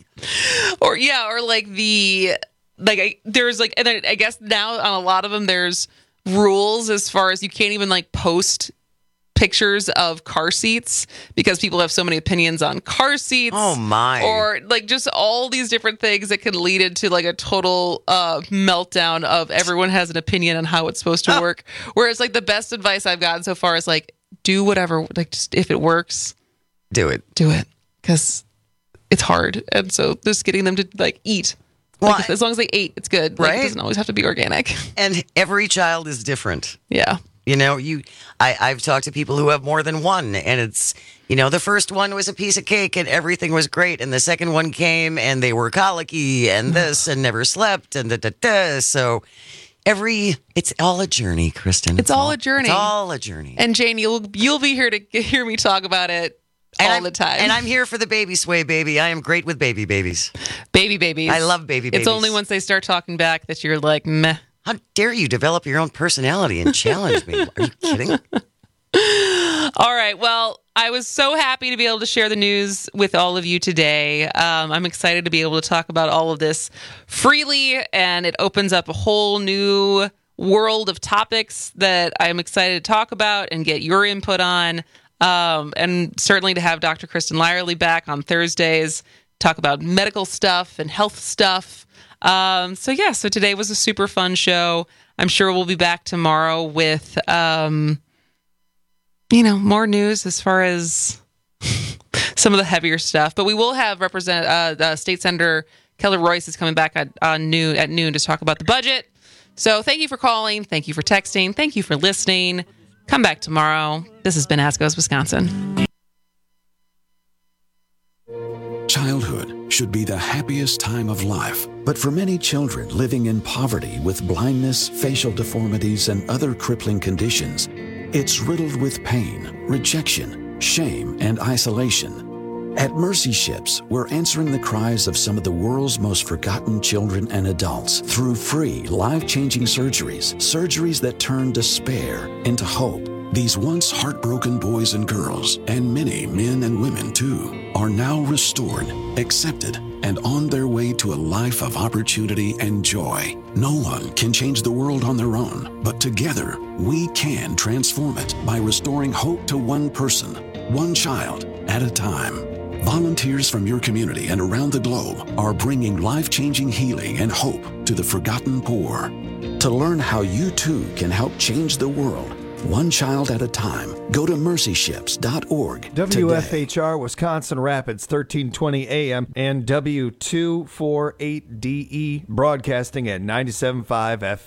Speaker 22: Or yeah, or like the like I, there's like, and I guess now on a lot of them there's rules as far as you can't even like post pictures of car seats because people have so many opinions on car seats.
Speaker 18: Oh my.
Speaker 22: Or like just all these different things that can lead into like a total uh, meltdown of everyone has an opinion on how it's supposed to work. Whereas like the best advice I've gotten so far is like, do whatever, like just if it works,
Speaker 18: do it.
Speaker 22: Do it. Because it's hard. And so just getting them to like eat.
Speaker 18: Well,
Speaker 22: like, as long as they ate, it's good. Like,
Speaker 18: right?
Speaker 22: It doesn't always have to be organic.
Speaker 18: And every child is different.
Speaker 22: Yeah.
Speaker 18: You know, you, I, I've talked to people who have more than one, and it's, you know, the first one was a piece of cake and everything was great, and the second one came and they were colicky and this and never slept and da da da. So every, it's all a journey, Kristen.
Speaker 22: It's, it's all, all a journey.
Speaker 18: It's all a journey.
Speaker 22: And Jane, you'll you'll be here to hear me talk about it
Speaker 18: and
Speaker 22: all
Speaker 18: I'm,
Speaker 22: the time.
Speaker 18: And I'm here for the baby sway, baby. I am great with baby babies.
Speaker 22: Baby babies.
Speaker 18: I love baby babies.
Speaker 22: It's only once they start talking back that you're like, meh.
Speaker 18: How dare you develop your own personality and challenge me? Are you kidding?
Speaker 22: All right. Well, I was so happy to be able to share the news with all of you today. Um, I'm excited to be able to talk about all of this freely, and it opens up a whole new world of topics that I'm excited to talk about and get your input on. Um, and certainly to have Doctor Kristen Lyerly back on Thursdays, talk about medical stuff and health stuff. Um, so yeah, so today was a super fun show. I'm sure we'll be back tomorrow with, um, you know, more news as far as some of the heavier stuff. But we will have represent uh, uh, State Senator Kelly Royce is coming back at uh, noon at noon to talk about the budget. So thank you for calling, thank you for texting, thank you for listening. Come back tomorrow. This has been Ask Goes Wisconsin.
Speaker 4: Childhood should be the happiest time of life, but for many children living in poverty with blindness, facial deformities, and other crippling conditions, it's riddled with pain, rejection, shame, and isolation. At Mercy Ships, we're answering the cries of some of the world's most forgotten children and adults through free, life-changing surgeries, surgeries that turn despair into hope. These once heartbroken boys and girls, and many men and women too, are now restored, accepted, and on their way to a life of opportunity and joy. No one can change the world on their own, but together we can transform it by restoring hope to one person, one child at a time. Volunteers from your community and around the globe are bringing life-changing healing and hope to the forgotten poor. To learn how you too can help change the world, one child at a time, go to mercy ships dot org.
Speaker 7: W F H R Wisconsin Rapids, thirteen twenty A M and W two forty-eight D E broadcasting at ninety-seven point five F M.